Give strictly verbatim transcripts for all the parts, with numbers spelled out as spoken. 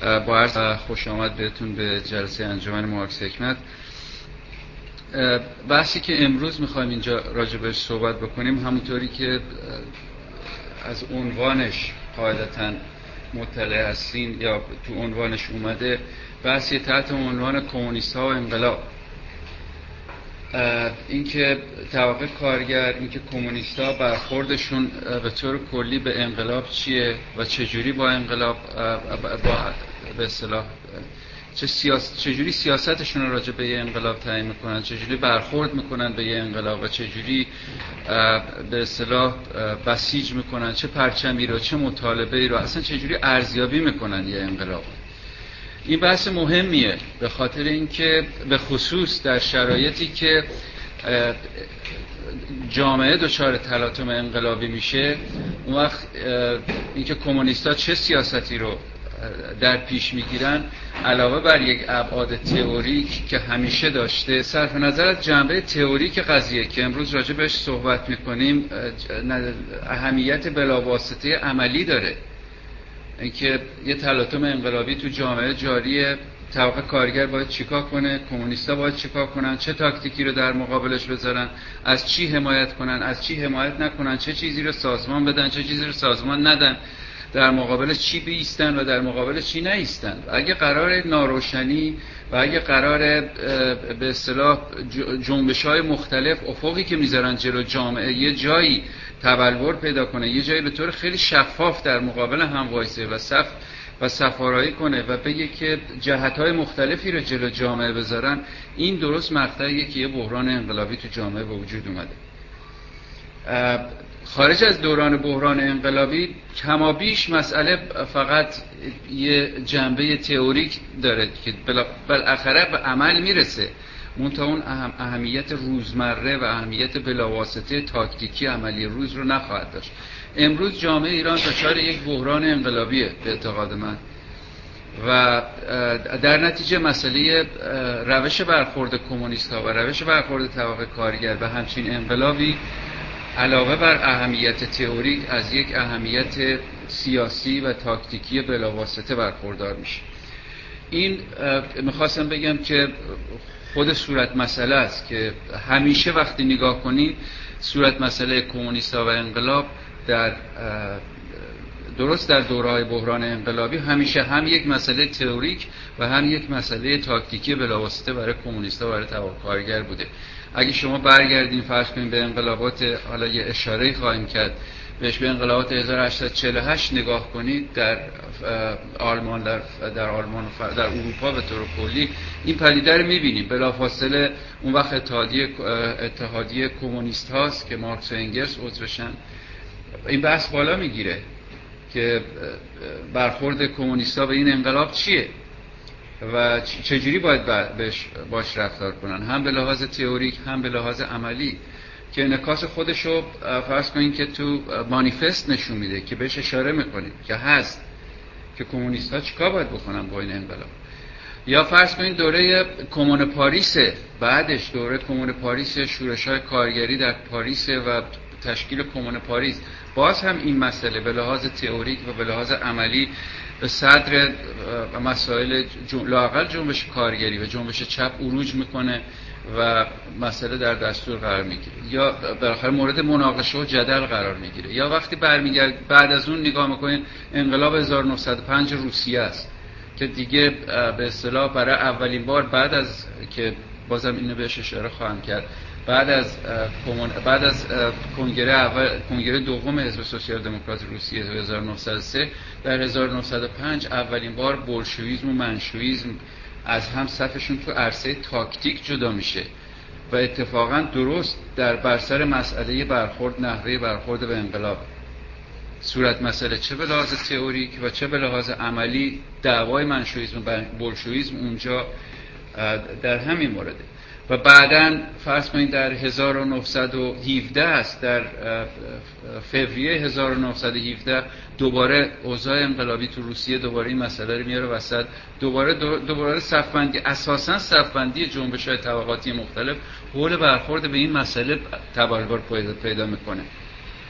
با عرض خوش آمد بهتون به جلسه انجمن مارکس حکمت. بحثی که امروز میخوایم اینجا راجع بهش صحبت بکنیم، همونطوری که از عنوانش قاعدتاً مطلع هستین یا تو عنوانش اومده، بحثی تحت عنوان کمونیست ها و انقلاب. اینکه طبقه کارگر، اینکه کمونیست ها برخوردشون به طور کلی به انقلاب چیه و چجوری با انقلاب با به اصطلاح چه سیاست چجوری سیاستشون رو راجع به انقلاب تعیین میکنن، چجوری برخورد میکنن به انقلاب و چجوری به اصطلاح بسیج میکنن، چه پرچمی رو، چه مطالبه‌ای رو، اصلا چجوری ارزیابی میکنن یه انقلاب. این بحث مهمیه به خاطر اینکه به خصوص در شرایطی که جامعه دچار تلاطم انقلابی میشه، اون وقت اینکه کمونیست‌ها چه سیاستی رو در پیش میگیرن، علاوه بر یک ابعاد تئوریک که همیشه داشته، صرف نظر از جنبه تئوریک قضیه که امروز راجع بهش صحبت میکنیم، اهمیت بلاواسطه عملی داره. اینکه یه تلاطم انقلابی تو جامعه جاریه، طبقه کارگر باید چیکار کنه، کمونیستا باید چیکار کنن، چه تاکتیکی رو در مقابلش بذارن، از چی حمایت کنن، از چی حمایت نکنن، چه چیزی رو سازمان بدن، چه چیزی رو سازمان ندن، در مقابل چی بیستن و در مقابل چی نایستن. اگه قرار ناروشنی و اگه قرار به اصطلاح جنبش‌های مختلف افقی که میذارن جلو جامعه یه جایی تبلور پیدا کنه، یه جایی به طور خیلی شفاف در مقابل هم وایسه و صف و سفارایی کنه و بگه که جهت‌های مختلفی رو جلو جامعه بذارن، این درست مقطعیه که یه بحران انقلابی تو جامعه به وجود اومده. خارج از دوران بحران انقلابی کمابیش مسئله فقط یه جنبه تئوریک داره که بالاخره به عمل میرسه، منتها اون اهم اهمیت روزمره و اهمیت بلاواسطه تاکتیکی عملی روز رو نخواهد داشت. امروز جامعه ایران دچار یک بحران انقلابیه به اعتقاد من و در نتیجه مسئله روش برخورد کمونیست ها و روش برخورد طبقه کارگر به همچین انقلابی علاوه بر اهمیت تئوریک از یک اهمیت سیاسی و تاکتیکی بلاواسطه برخوردار میشه. این میخواستم بگم که خود صورت مسئله است که همیشه وقتی نگاه کنید صورت مسئله کمونیست‌ها و انقلاب در درست در دوره‌های بحران انقلابی همیشه هم یک مسئله تئوریک و هم یک مسئله تاکتیکی بلاواسطه برای کمونیست‌ها و برای طبقه کارگر بوده. اگه شما برگردین فرض کنید به انقلابات، حالا یه اشاره‌ای خواهیم کرد بهش، به انقلابات هزار و هشتصد و چهل و هشت نگاه کنید در آلمان، در در آلمان در اروپا به طور کلی این پدیده رو می‌بینیم. بلافاصله اون وقت اتحادیه اتحادیه کمونیست هاست که مارکس و انگلس عضوشن، این بحث بالا میگیره که برخورد کمونیست‌ها به این انقلاب چیه و چجوری باید بهش باش رفتار کنن، هم به لحاظ تئوریک هم به لحاظ عملی، که انعکاس خودشو فرض کنین که تو مانیفست نشون میده که بهش اشاره میکنیم که هست که کمونیست‌ها چیکار باید بکنن با این انقلاب. یا فرض کنین دوره کمون پاریس، بعدش دوره کمون پاریس، شورش‌های کارگری در پاریس و تشکیل کمون پاریس، باز هم این مسئله به لحاظ تئوریک و به لحاظ عملی به صدر مسائل لااقل جنبش کارگری و جنبش چپ عروج میکنه و مسئله در دستور قرار میگیره یا بالاخره مورد مناقشه و جدل قرار میگیره. یا وقتی برمیگرد بعد از اون نگاه میکنین انقلاب هزار و نهصد و پنج روسیه است که دیگه به اصطلاح برای اولین بار بعد از که بازم اینو بهش اشاره خواهم کرد، بعد از بعد از کنگره اول کنگره دوم حزب سوسیال دموکرات روسیه هزار و نهصد و سه، در هزار و نهصد و پنج اولین بار بولشویسم و منشویسم از هم صفشون تو عرصه تاکتیک جدا میشه و اتفاقا درست در برسر مسئله برخورد، نحوه برخورد به انقلاب صورت مسئله چه به لحاظ تئوریک و چه به لحاظ عملی دعوای منشویسم و بولشویسم اونجا در همین مورده. و بعداً فرض کنید در هزار و نهصد و هفده است، در فوریه هزار و نهصد و هفده دوباره اوضاع انقلابی تو روسیه دوباره این مسئله رو میاره وسط، دوباره دوباره صفبندی، اساساً صفبندی جنبش‌های طبقاتی مختلف حول برخورد به این مسئله تبلور پیدا میکنه.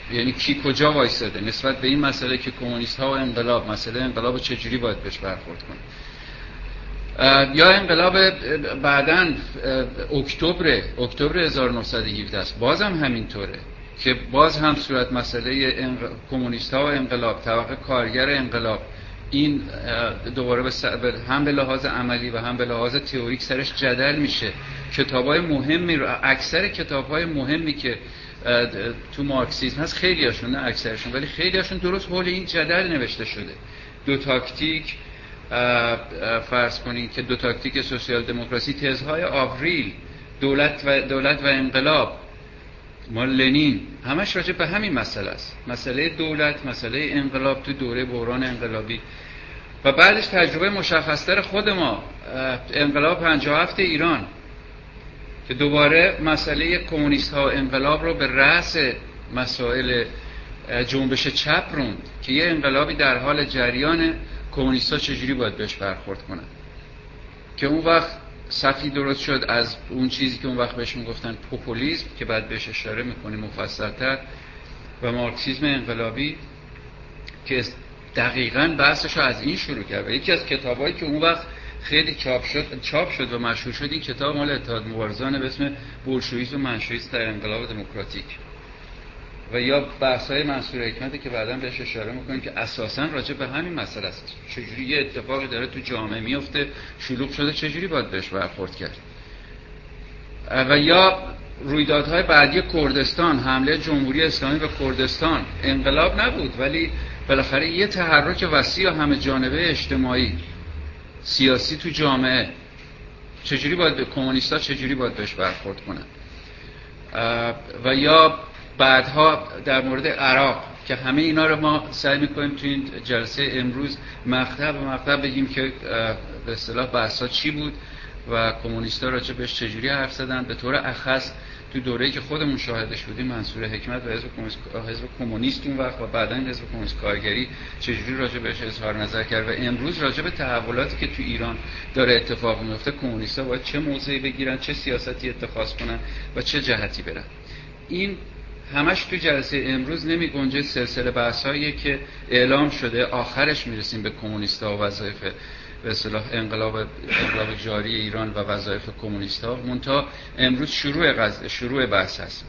یعنی کی کجا وایساده نسبت به این مسئله که کمونیست ها و انقلاب، مسئله انقلاب چجوری باید بهش برخورد کنه. یا انقلاب بعداً اکتبر اکتبر هزار و نهصد و هفده است، باز هم همینطوره که باز هم صورت مسئله انق... کمونیست ها و انقلاب، طبقه کارگر انقلاب، این دوباره به س... هم به لحاظ عملی و هم به لحاظ تئوریک سرش جدل میشه. کتابای مهمی رو، اکثر کتابای مهمی که تو مارکسیسم هست، خیلی هاشون، نه اکثرشون ولی خیلی هاشون درست حول این جدل نوشته شده. دو تاکتیک، فرض کنید که دو تاکتیک سوسیال دموکراسی، تزهای آوریل، دولت و دولت و انقلاب، مال لنین، همش راجع به همین مسئله است، مسئله دولت، مسئله انقلاب تو دوره بحران انقلابی. و بعدش تجربه مشخصتر خود ما، انقلاب پنجاه و هفت ایران که دوباره مسئله کمونیست ها و انقلاب رو به رأس مسائل جنبش چپ روند که یه انقلابی در حال جریان، کمونیست ها چجوری باید بهش برخورد کنن، که اون وقت صفی درست شد از اون چیزی که اون وقت بهش میگفتن پوپولیسم که بعد بهش اشاره میکنیم مفصل‌تر، و مارکسیسم انقلابی که دقیقاً بحثش رو از این شروع کرد. و یکی از کتابایی که اون وقت خیلی چاپ شد چاپ شد و مشهور شد، این کتاب مال اتحاد مبارزان به اسم بولشویسم و منشویسم در انقلاب دموکراتیک، و یا بحث‌های منصور حکمت که بعداً بهش اشاره می‌کنیم که اساساً راجع به همین مسئله است، چجوری یه اتفاقی داره تو جامعه میفته، شلوغ شده، چجوری باید بهش برخورد کرد. و یا رویدادهای بعدی کردستان، حمله جمهوری اسلامی به کردستان، انقلاب نبود ولی بالاخره یه تحرک وسیع و همه جانبه اجتماعی سیاسی تو جامعه، چجوری باید به کمونیست‌ها چجوری باید بهش برخورد کنن. و یا بعدها در مورد عراق که همه اینا رو ما سعی می‌کنیم تو این جلسه امروز مقطع به مقطع بگیم که به اصطلاح بحثا چی بود و کمونیست‌ها راجع بهش چجوری حرف زدن. به طور اخص تو دوره‌ای که خودمون شاهدش بودیم، منصور حکمت و حزب کمونیست حزب کمونیست اون وقت و بعداً حزب کمونیست کارگری چجوری راجع بهش اظهار نظر کرد، و امروز راجع به تحولاتی که تو ایران داره اتفاق میفته، کمونیست‌ها باید چه موضعی بگیرن، چه سیاستی اتخاذ کنن و چه جهتی برن. این همش تو جلسه امروز نمی گنجه. سلسله بحثاییه که اعلام شده، آخرش میرسیم به کمونیست‌ها و وظایف به اصطلاح انقلاب انقلاب جاری ایران و وظایف کمونیست‌ها. منتها امروز شروع قضیه، شروع بحث هست.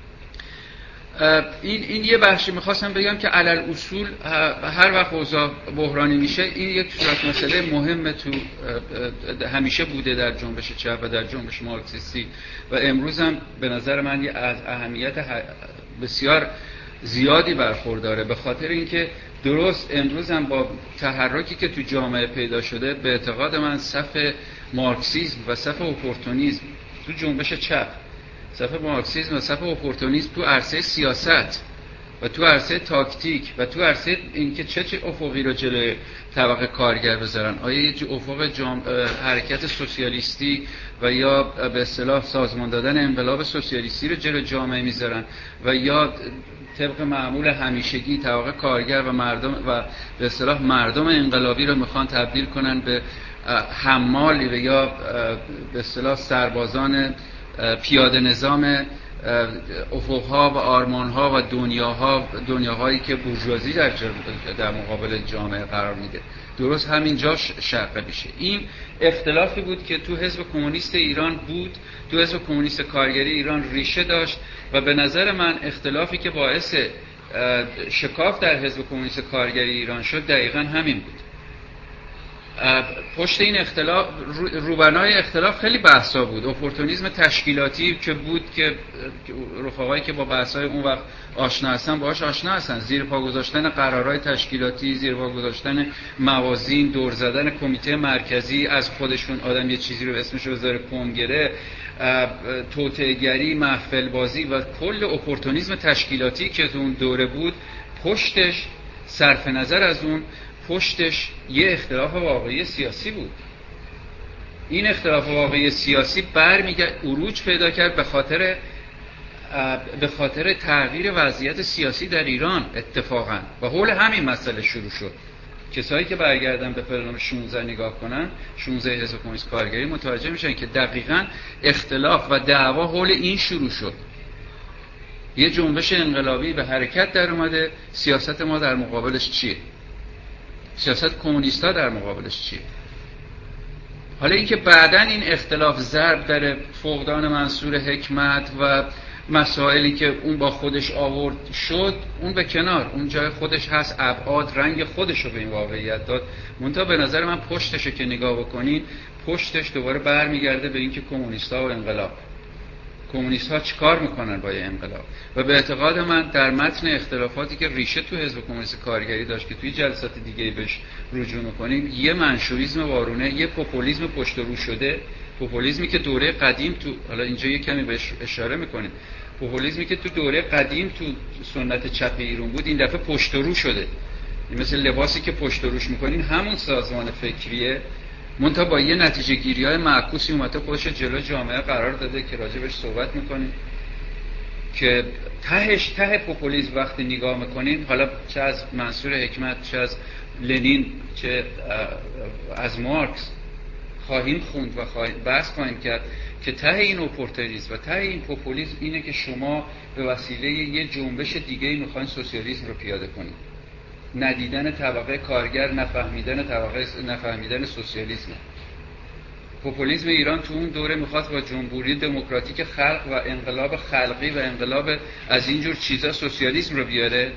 این این یه بخشی میخواستم بگم که علل اصول هر وقت اوضاع بحرانی میشه، این یک صورت مسئله مهمه تو همیشه بوده در جنبش چپ و در جنبش مارکسیستی و امروز هم به نظر من یه از اهمیت بسیار زیادی برخورداره، به خاطر اینکه درست امروز هم با تحرکی که تو جامعه پیدا شده، به اعتقاد من صف مارکسیسم و صف اپورتونیسم تو جنبش چپ، صف مارکسیسم و صف اپورتونیسم تو عرصه سیاست و تو عرصه تاکتیک و تو عرصه اینکه چه چه افقی رو جلوی طبقه کارگر بذارن، آیا یه افق جام... حرکت سوسیالیستی و یا به اصطلاح سازمان دادن انقلاب سوسیالیستی رو جلوی جامعه میذارن و یا طبق معمول همیشگی طبقه کارگر و مردم و به اصطلاح مردم انقلابی رو میخوان تبدیل کنن به حمالی و یا به اصطلاح سربازان پیاده نظام افقها و آرمانها و دنیاها دنیاهایی که بورژوازی در در مقابل جامعه قرار میده. درست همینجا شرقه میشه. این اختلافی بود که تو حزب کمونیست ایران بود، تو حزب کمونیست کارگری ایران ریشه داشت و به نظر من اختلافی که باعث شکاف در حزب کمونیست کارگری ایران شد دقیقاً همین بود. پشت این اختلاف، روبنای اختلاف خیلی بحثا بود. اپورتونیسم تشکیلاتی که بود که رفقایی که با بحثای اون وقت آشنا هستن باهاش آشنا هستن، زیر پا گذاشتن قرارهای تشکیلاتی، زیر پا گذاشتن موازین، دور زدن کمیته مرکزی، از خودشون آدم یه چیزی رو اسمش رو بذاره کنگره، توطئه‌گری، محفل بازی و کل اپورتونیسم تشکیلاتی که اون دوره بود، پشتش صرف نظر از اون پشتش یه اختلاف واقعی سیاسی بود. این اختلاف واقعی سیاسی برمیگرد عروج پیدا کرد به خاطر به خاطر تغییر وضعیت سیاسی در ایران اتفاقا و حول همین مسئله شروع شد. کسایی که برگردن به پلان شانزده نگاه کنن، شانزده حزب کمونیست کارگری، متوجه میشن که دقیقاً اختلاف و دعوا حول این شروع شد. یه جنبش انقلابی به حرکت در اومده، سیاست ما در مقابلش چیه؟ سیاست کمونیستا در مقابلش چیه؟ حالا اینکه بعداً این اختلاف ضرب در فقدان منصور حکمت و مسائلی که اون با خودش آورد شد، اون به کنار، اون جای خودش هست، ابعاد رنگ خودش رو به این واقعیت داد. منتها به نظر من پشتش که نگاه بکنین، پشتش دوباره برمیگرده به اینکه کمونیست‌ها و انقلاب، کمونیست‌ها چیکار میکنن با یه انقلاب. و به اعتقاد من در متن اختلافاتی که ریشه تو حزب کمونیست کارگری داشت که توی جلسات دیگه بهش رجوع میکنیم، یه منشوریسم وارونه، یه پوپولیسم پشت رو شده، پوپولیسمی که دوره قدیم تو، حالا اینجا یه کمی بهش اشاره میکنیم، پوپولیسمی که تو دوره قدیم تو سنت چپ ایران بود، این دفعه پشت رو شده. این مثل لباسی که پشت روش میکنین همون سازمان فکریه، منتها با یه نتیجه گیری های معکوسی اومده خودش جلو جامعه قرار داده که راجبش صحبت میکنیم، که تهش ته پوپولیسم وقتی نگاه میکنین، حالا چه از منصور حکمت، چه از لنین، چه از مارکس خواهیم خوند و خواهیم بحث خواهیم کرد که ته این اپورتونیسم و ته این پوپولیسم اینه که شما به وسیله یه جنبش دیگه میخواین سوسیالیسم رو پیاده کنید. ندیدن طبقه کارگر، نفهمیدن طبقه، نفهمیدن سوسیالیسم. پوپولیسم ایران تو اون دوره میخواست با جمهوری دموکراتیک خلق و انقلاب خلقی و انقلاب از اینجور چیزا سوسیالیسم رو بیاره،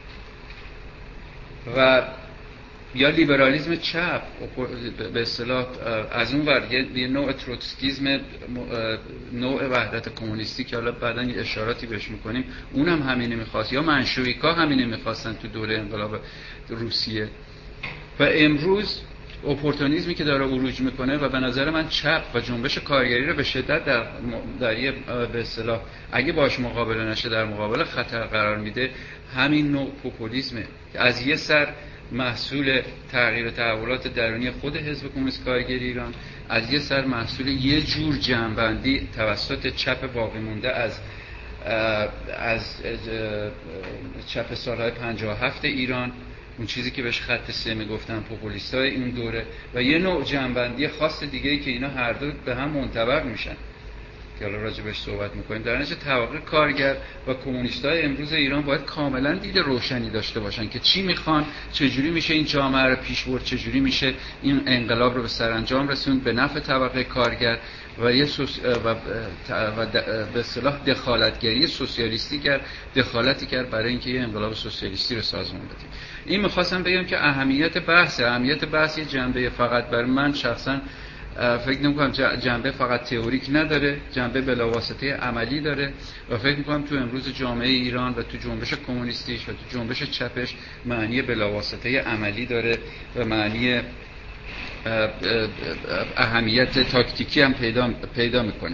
و یا لیبرالیسم چپ به اصطلاح از اون ور یه نوع تروتسکیسم، نوع وحدت کمونیستی که حالا بعداً یه اشاراتی بهش میکنیم، اونم همینه میخواست، یا منشویکا همینه میخواستن تو دوره انقلاب روسیه. و امروز اپورتونیسمی که داره عروج میکنه و به نظر من چپ و جنبش کارگری رو به شدت در در یه به اصطلاح اگه باش مقابله نشه در مقابل خطر قرار میده، همین نوع پوپولیسمه که از یه سر محصول تغییر و تحولات درونی خود حزب کمونیست کارگری ایران، از یه سر محصول یه جور جمع‌بندی توسط چپ باقی مونده از از چپ سالهای پنجاه و هفت ایران، اون چیزی که بهش خط سه میگفتن پوپولیستای این دوره، و یه نوع جنبندی خاص دیگه‌ای که اینا هر دو به هم منطبق میشن که حالا راجع بهش صحبت میکنیم. در نتیجه طبقه کارگر و کمونیستای امروز ایران باید کاملا دید روشنی داشته باشن که چی میخوان، چجوری میشه این جامعه رو پیش برد، چجوری میشه این انقلاب رو به سرانجام رسوند به نفع طبقه کارگر و یه سوس... و, و به اصطلاح دخالتگری سوسیالیستی کرد، دخالتی کرد برای اینکه یه انقلاب سوسیالیستی رو سازمان بدیم. این میخواستم بگم که اهمیت بحث، اهمیت بحث یه جنبه فقط بر من شخصا فکر نمی‌کنم جنبه فقط تئوریک نداره، جنبه بلاواسطه عملی داره، و فکر می‌کنم تو امروز جامعه ایران و تو جنبش کمونیستیش و تو جنبش چپش معنی بلاواسطه عملی داره و معنی اهمیت تاکتیکی هم پیدا پیدا میکنه.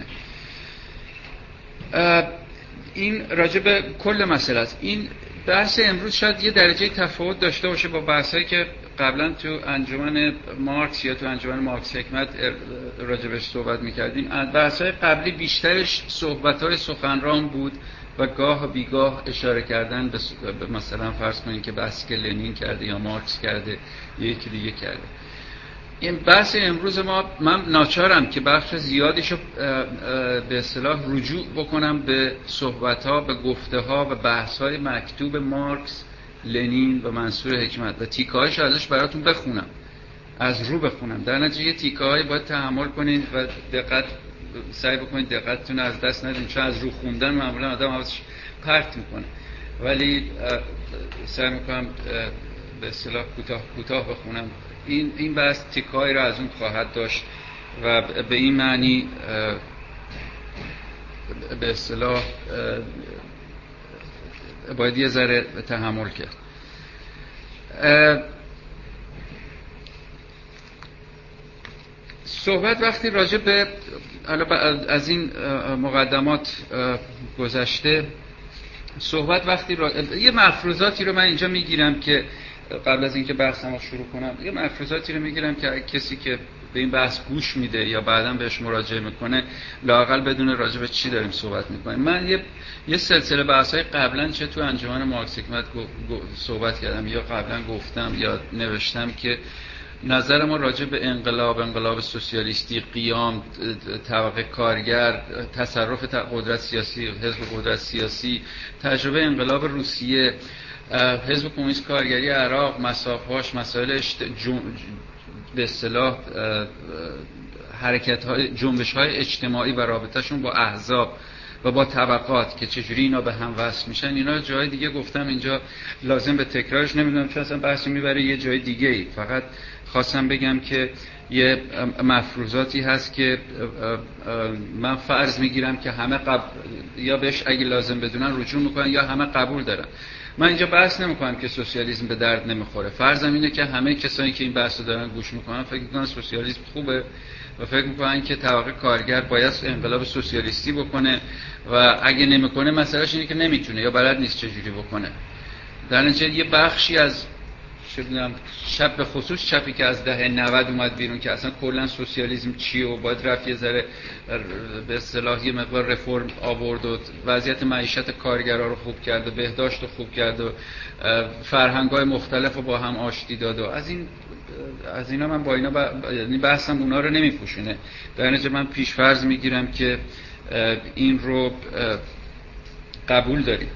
این راجع به کل مسئله است. این بحث امروز شاید یه درجه تفاوت داشته باشه با بحثایی که قبلا تو انجمن مارکس یا تو انجمن مارکس حکمت راجبش صحبت میکردیم. بحثای قبلی بیشترش صحبت‌های سخنران بود و گاه و بیگاه اشاره کردن به مثلا فرض کنین که بحثی که لنین کرده یا مارکس کرده یا یکی دیگه کرده. این بحث امروز ما، من ناچارم که بخش زیادیشو به اصطلاح رجوع بکنم به صحبت‌ها، به گفته‌ها و بحث‌های مکتوب مارکس، لنین و منصور حکمت و تیکه‌هاش ازش براتون بخونم، از رو بخونم. در نتیجه تیکه‌های باید تحمل کنین و دقت سعی بکنید دقتتون از دست ندین، چون از رو خوندن معمولا آدم حواسش پرت میکنه، ولی سعی میکنم به اصطلاح کوتاه کوتاه بخونم. این این بحث تیکه‌ای رو از اون خواهد داشت و به این معنی به اصطلاح باید یه ذره تحمل کرد. صحبت وقتی راجع به از این مقدمات گذشته، صحبت وقتی را... یه مفروضاتی رو من اینجا میگیرم که قبل از اینکه بحثمو شروع کنم، یه مفروضاتی رو میگیرم که کسی که به این بحث گوش میده یا بعداً بهش مراجعه میکنه لااقل بدونه راجع به چی داریم صحبت میکنیم. من یه یه سلسله بحث‌های قبلا چه تو انجمن مارکس حکمت صحبت کردم یا قبلا گفتم یا نوشتم که نظر ما راجع به انقلاب، انقلاب سوسیالیستی، قیام طبقه کارگر، تصرف قدرت سیاسی، حزب قدرت سیاسی، تجربه انقلاب روسیه، حزب کمونیست کارگری عراق، مسافهاش، مسائل به اصطلاح حرکت‌های، جنبش‌های اجتماعی و رابطه‌شون با احزاب و با طبقات که چجوری اینا به هم وصل میشن، اینا جای دیگه گفتم، اینجا لازم به تکرارش نمیدونم چون اصلا بحثی میبره یه جای دیگه ای. فقط خواستم بگم که یه مفروضاتی هست که من فرض میگیرم که همه قبول یا بهش اگه لازم بدونن رجوع میکنن یا همه قبول دارن. من اینجا بحث نمیکنم که سوسیالیسم به درد نمیخوره. فرضم اینه که همه کسانی که این بحثو دارن گوش میکنن فکر میکنن سوسیالیسم خوبه و فکر میکنن که طبقه کارگر باید انقلاب سوسیالیستی بکنه و اگه نمیکنه مسئلهش اینه که نمیتونه یا بلد نیست چجوری بکنه. در نتیجه یه بخشی از چه می‌دونم شب به خصوص چپی که از دهه نود اومد بیرون که اصلا کلا سوسیالیسم چیه و باید رفت یه ذره به اصطلاح یه مقدار رفرم آورد و وضعیت معیشت کارگرها رو خوب کرد و بهداشت رو خوب کرد و فرهنگ‌های مختلف رو با هم آشتی داد و از این از اینا من با اینا ب... یعنی بحثم اونا رو نمیپوشونه. در نتیجه من پیش فرض میگیرم که این رو قبول داریم.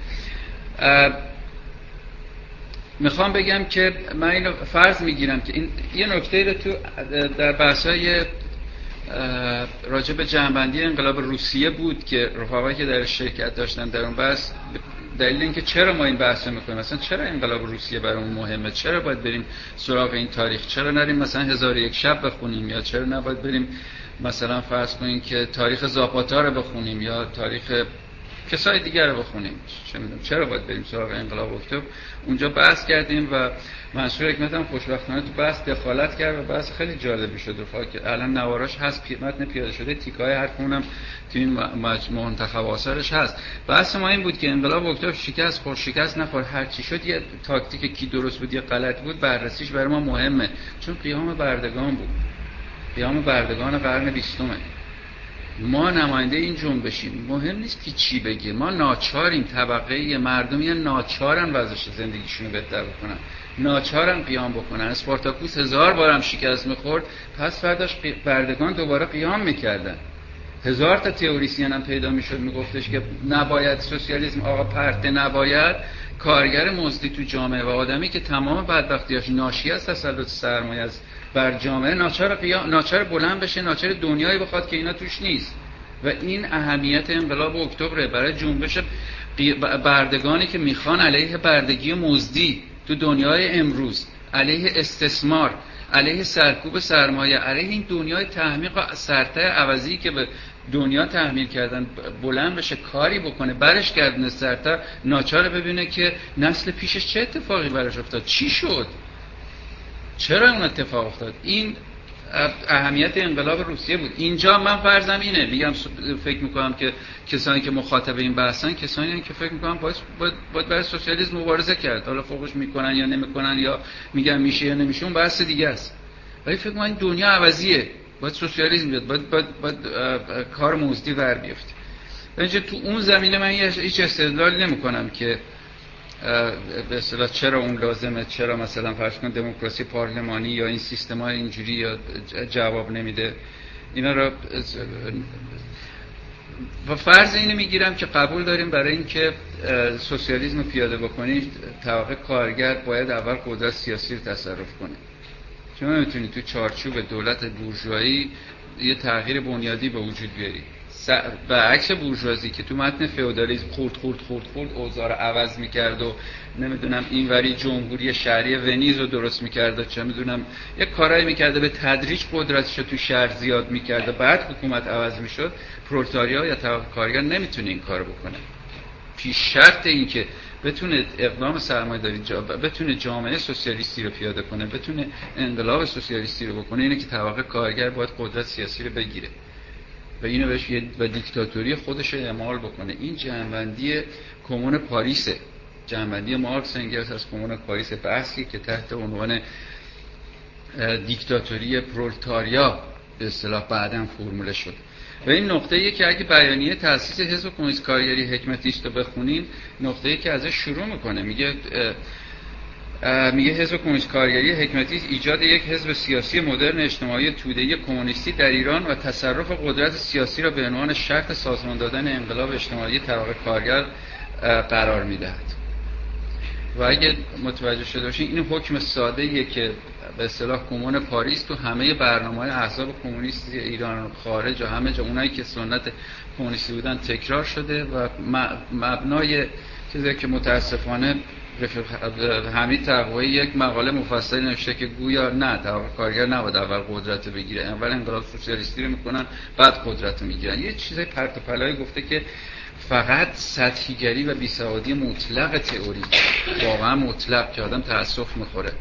میخوام بگم که من اینو فرض میگیرم که این یه نکته رو تو در بحث‌های راجع به جمع‌بندی انقلاب روسیه بود که رفقایی که در شرکت داشتن در اون بحث دلیل اینکه چرا ما این بحث رو میکنیم، مثلا چرا انقلاب روسیه برامون مهمه، چرا باید بریم سراغ این تاریخ، چرا نریم مثلا هزار و یک شب بخونیم یا چرا نباید بریم مثلا فرض کنیم که تاریخ زاپاتا رو بخونیم یا تاریخ کسای دیگر رو بخونیم، چه میدونم چرا باید بریم سراغ انقلاب اکتبر. اونجا بحث کردیم و منصور حکمت هم خوشبختانه تو بحث دخالت کرد و بحث خیلی جالبی شد. رفاقی که الان نواراش هست، متن پیاده شده، تیکای هر خونم تو این مجموعه منتخب آثارش هست. بحث ما این بود که انقلاب اکتبر شکست خورد شکست نخورد هر چی شد، یه تاکتیک کی درست بود یا غلط بود بررسیش برای ما مهمه، چون قیام بردگان بود، قیام بردگان قرن بیستم. ما نماینده این جنبشیم، مهم نیست که چی بگه، ما ناچاریم، طبقه مردمی ناچارن وضعش زندگیشونو بهتر بکنن، ناچارن قیام بکنن. اسپارتاکوس هزار بارم شکست میخورد، پس فرداش بردگان دوباره قیام میکردن. هزار تا تئوریسین هم پیدا میشد میگفتش که نباید سوسیالیسم، آقا پرته نباید. کارگر مزدی تو جامعه و آدمی که تمام بدبختیاش ناشی از تسلط سرمایه از بر جامعه ناچار قیام، ناچار بلند بشه، ناچار دنیایی بخواد که اینا توش نیست. و این اهمیت انقلاب اکتبر برای جنبش بردگانی که میخوان علیه بردگی مزدی تو دنیای امروز، علیه استثمار، علیه سرکوب سرمایه، علیه این دنیای تحمیق و سرته عوضی که به دنیا تحمیل کردن بلند بشه، کاری بکنه، برش گردونه سرته. ناچار ببینه که نسل پیشش چه اتفاقی براش افتاد، چی شد، چرا اون اتفاق افتاد. این اهمیت انقلاب روسیه بود. اینجا من فرضم اینه، میگم فکر میکنم که کسانی که مخاطب این بحثن کسانی هستند که فکر میکنن باید باید برای سوسیالیسم مبارزه کرد. حالا فوقش میکنن یا نمیکنن یا میگن میشه یا نمیشه، اون بحث دیگه است. ولی فکر میکنم این دنیا عوضیه، باید سوسیالیسم بیاد، باید باید, باید کار مزدی ور بیفته. اینجا تو اون زمینه من هیچ استدلالی نمیکنم که به اصطلاح چرا اون لازمه، چرا مثلا فرض کن دموکراسی پارلمانی یا این سیستم‌های اینجوری یا جواب نمیده. اینا رو و فرض اینو میگیرم که قبول داریم برای اینکه سوسیالیسم رو پیاده بکنید طبقه کارگر باید اول قدرت سیاسی رو تصرف کنه. شما نمیتونید تو چارچوب دولت بورژوایی یه تغییر بنیادی به وجود بیاری. به عکس بورژوازی که تو متن فئودالیسم خورد خورد خورد خورد اوضاع رو عوض میکرد و نمیدونم اینوری جمهوری شهری ونیز رو درست میکرد و چه میدونم یک کارایی میکرده به تدریج قدرتش رو تو شهر زیاد میکرد، بعد حکومت عوض میشد. پرولتاریا یا طبقه کارگر نمیتونه این کارو بکنه. پیش شرط این که بتونه اقدام سرمایه‌داری بتونه جامعه سوسیالیستی رو پیاده کنه، بتونه انقلاب سوسیالیستی رو بکنه، اینه که طبقه کارگر باید قدرت سیاسی رو بگیره و اینو بهش و دیکتاتوری خودش رو اعمال بکنه. این جنبندی کمون پاریسه، جنبندی مارکس انگلس از کمون پاریس، بحثی که تحت عنوان دیکتاتوری پرولتاریا به اصطلاح بعداً فرموله شد. و این نقطه‌ایه که اگه بیانیه تأسیس حزب کمونیست کارگری حکمتیش رو بخونین، نقطه‌ای که ازش شروع میکنه، میگه میگه حزب کمونیست کارگری حکمتی ایجاد یک حزب سیاسی مدرن اجتماعی توده‌ای کمونیستی در ایران و تصرف قدرت سیاسی را به عنوان شرط سازمان دادن انقلاب اجتماعی طبقه کارگر قرار میدهد. و اگه متوجه شده باشین این حکم ساده‌ایه که به اصطلاح کمون پاریس تو همه برنامه‌های احزاب کمونیستی ایران خارج و همه جا اونایی که سنت کمونیستی بودن تکرار شده و مبنای چیزی که متاسفانه حمید تقوایی یک مقاله مفصلی نوشته که گویا نه طبقه کارگر نباید اول قدرت بگیره، اول انقلاب سوسیالیستی رو میکنن بعد قدرت رو میگیرن. یه چیزای پرت و پلایی گفته که فقط سطحیگری و بیسوادی مطلق تئوریک، واقعا مطلق، که آدم تأسف میخوره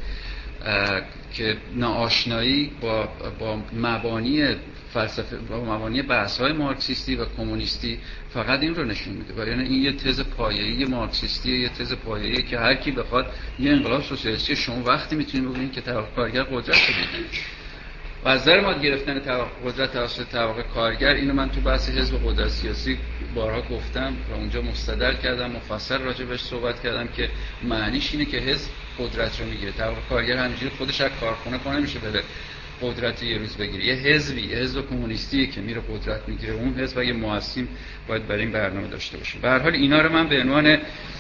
که ناآشنایی با با مبانی فلسفه، با مبانی بحث‌های مارکسیستی و کمونیستی فقط این رو نشون میده. و یعنی این یه تز پایه‌ای مارکسیستی، یه تز پایه‌ای که هر کی بخواد یه انقلاب سوسیالیستی شما وقتی میتونید ببینید که طبقه کارگر قدرت رو بگیره. و از نظر ما گرفتن قدرت توسط طبقه کارگر، اینو من تو بحث حزب قدرت سیاسی بارها گفتم و اونجا مستدل کردم، مفصل راجع بهش صحبت کردم که معنیش اینه که حزب قدرت رو میگیره. طبقه کارگر همینجوری خودش از کارخونه کنه نمیشه بره قدرت یه روز بگیره. یه حزبی، یه حزب کمونیستی که میره قدرت میگیره، اون حزب اگه مؤسسین باید برای این برنامه داشته باشه. به هر حال اینا رو من به عنوان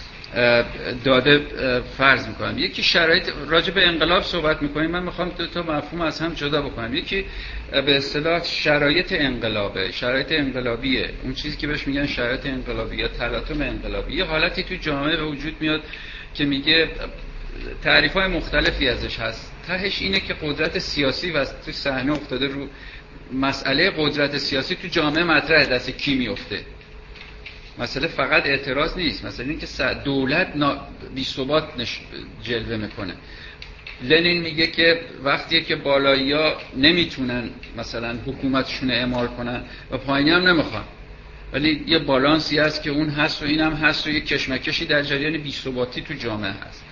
داده فرض میکنم. یکی شرایط راجع به انقلاب صحبت میکنیم، من میخوام دو تا مفهوم از هم جدا بکنم. یکی به اصطلاح شرایط انقلابه، شرایط انقلابیه، اون چیزی که بهش میگن شرایط انقلابی یا تلاطم انقلابی. یه حالتی تو جامعه به وجود میاد که میگه تعریف‌های مختلفی ازش هست، تهش اینه که قدرت سیاسی و تو صحنه افتاده، رو مسئله قدرت سیاسی تو جامعه مطرحه، دست کی میفته. مسئله فقط اعتراض نیست، مسئله این که دولت بی ثبات جلوه میکنه. لنین میگه که وقتی که بالایی‌ها نمیتونن مثلا حکومتشون اعمال کنن و پایینی هم نمیخوان، ولی یه بالانسی هست که اون هست و این هم هست و یه کشمکشی در جریان بی ثباتی تو جامعه هست.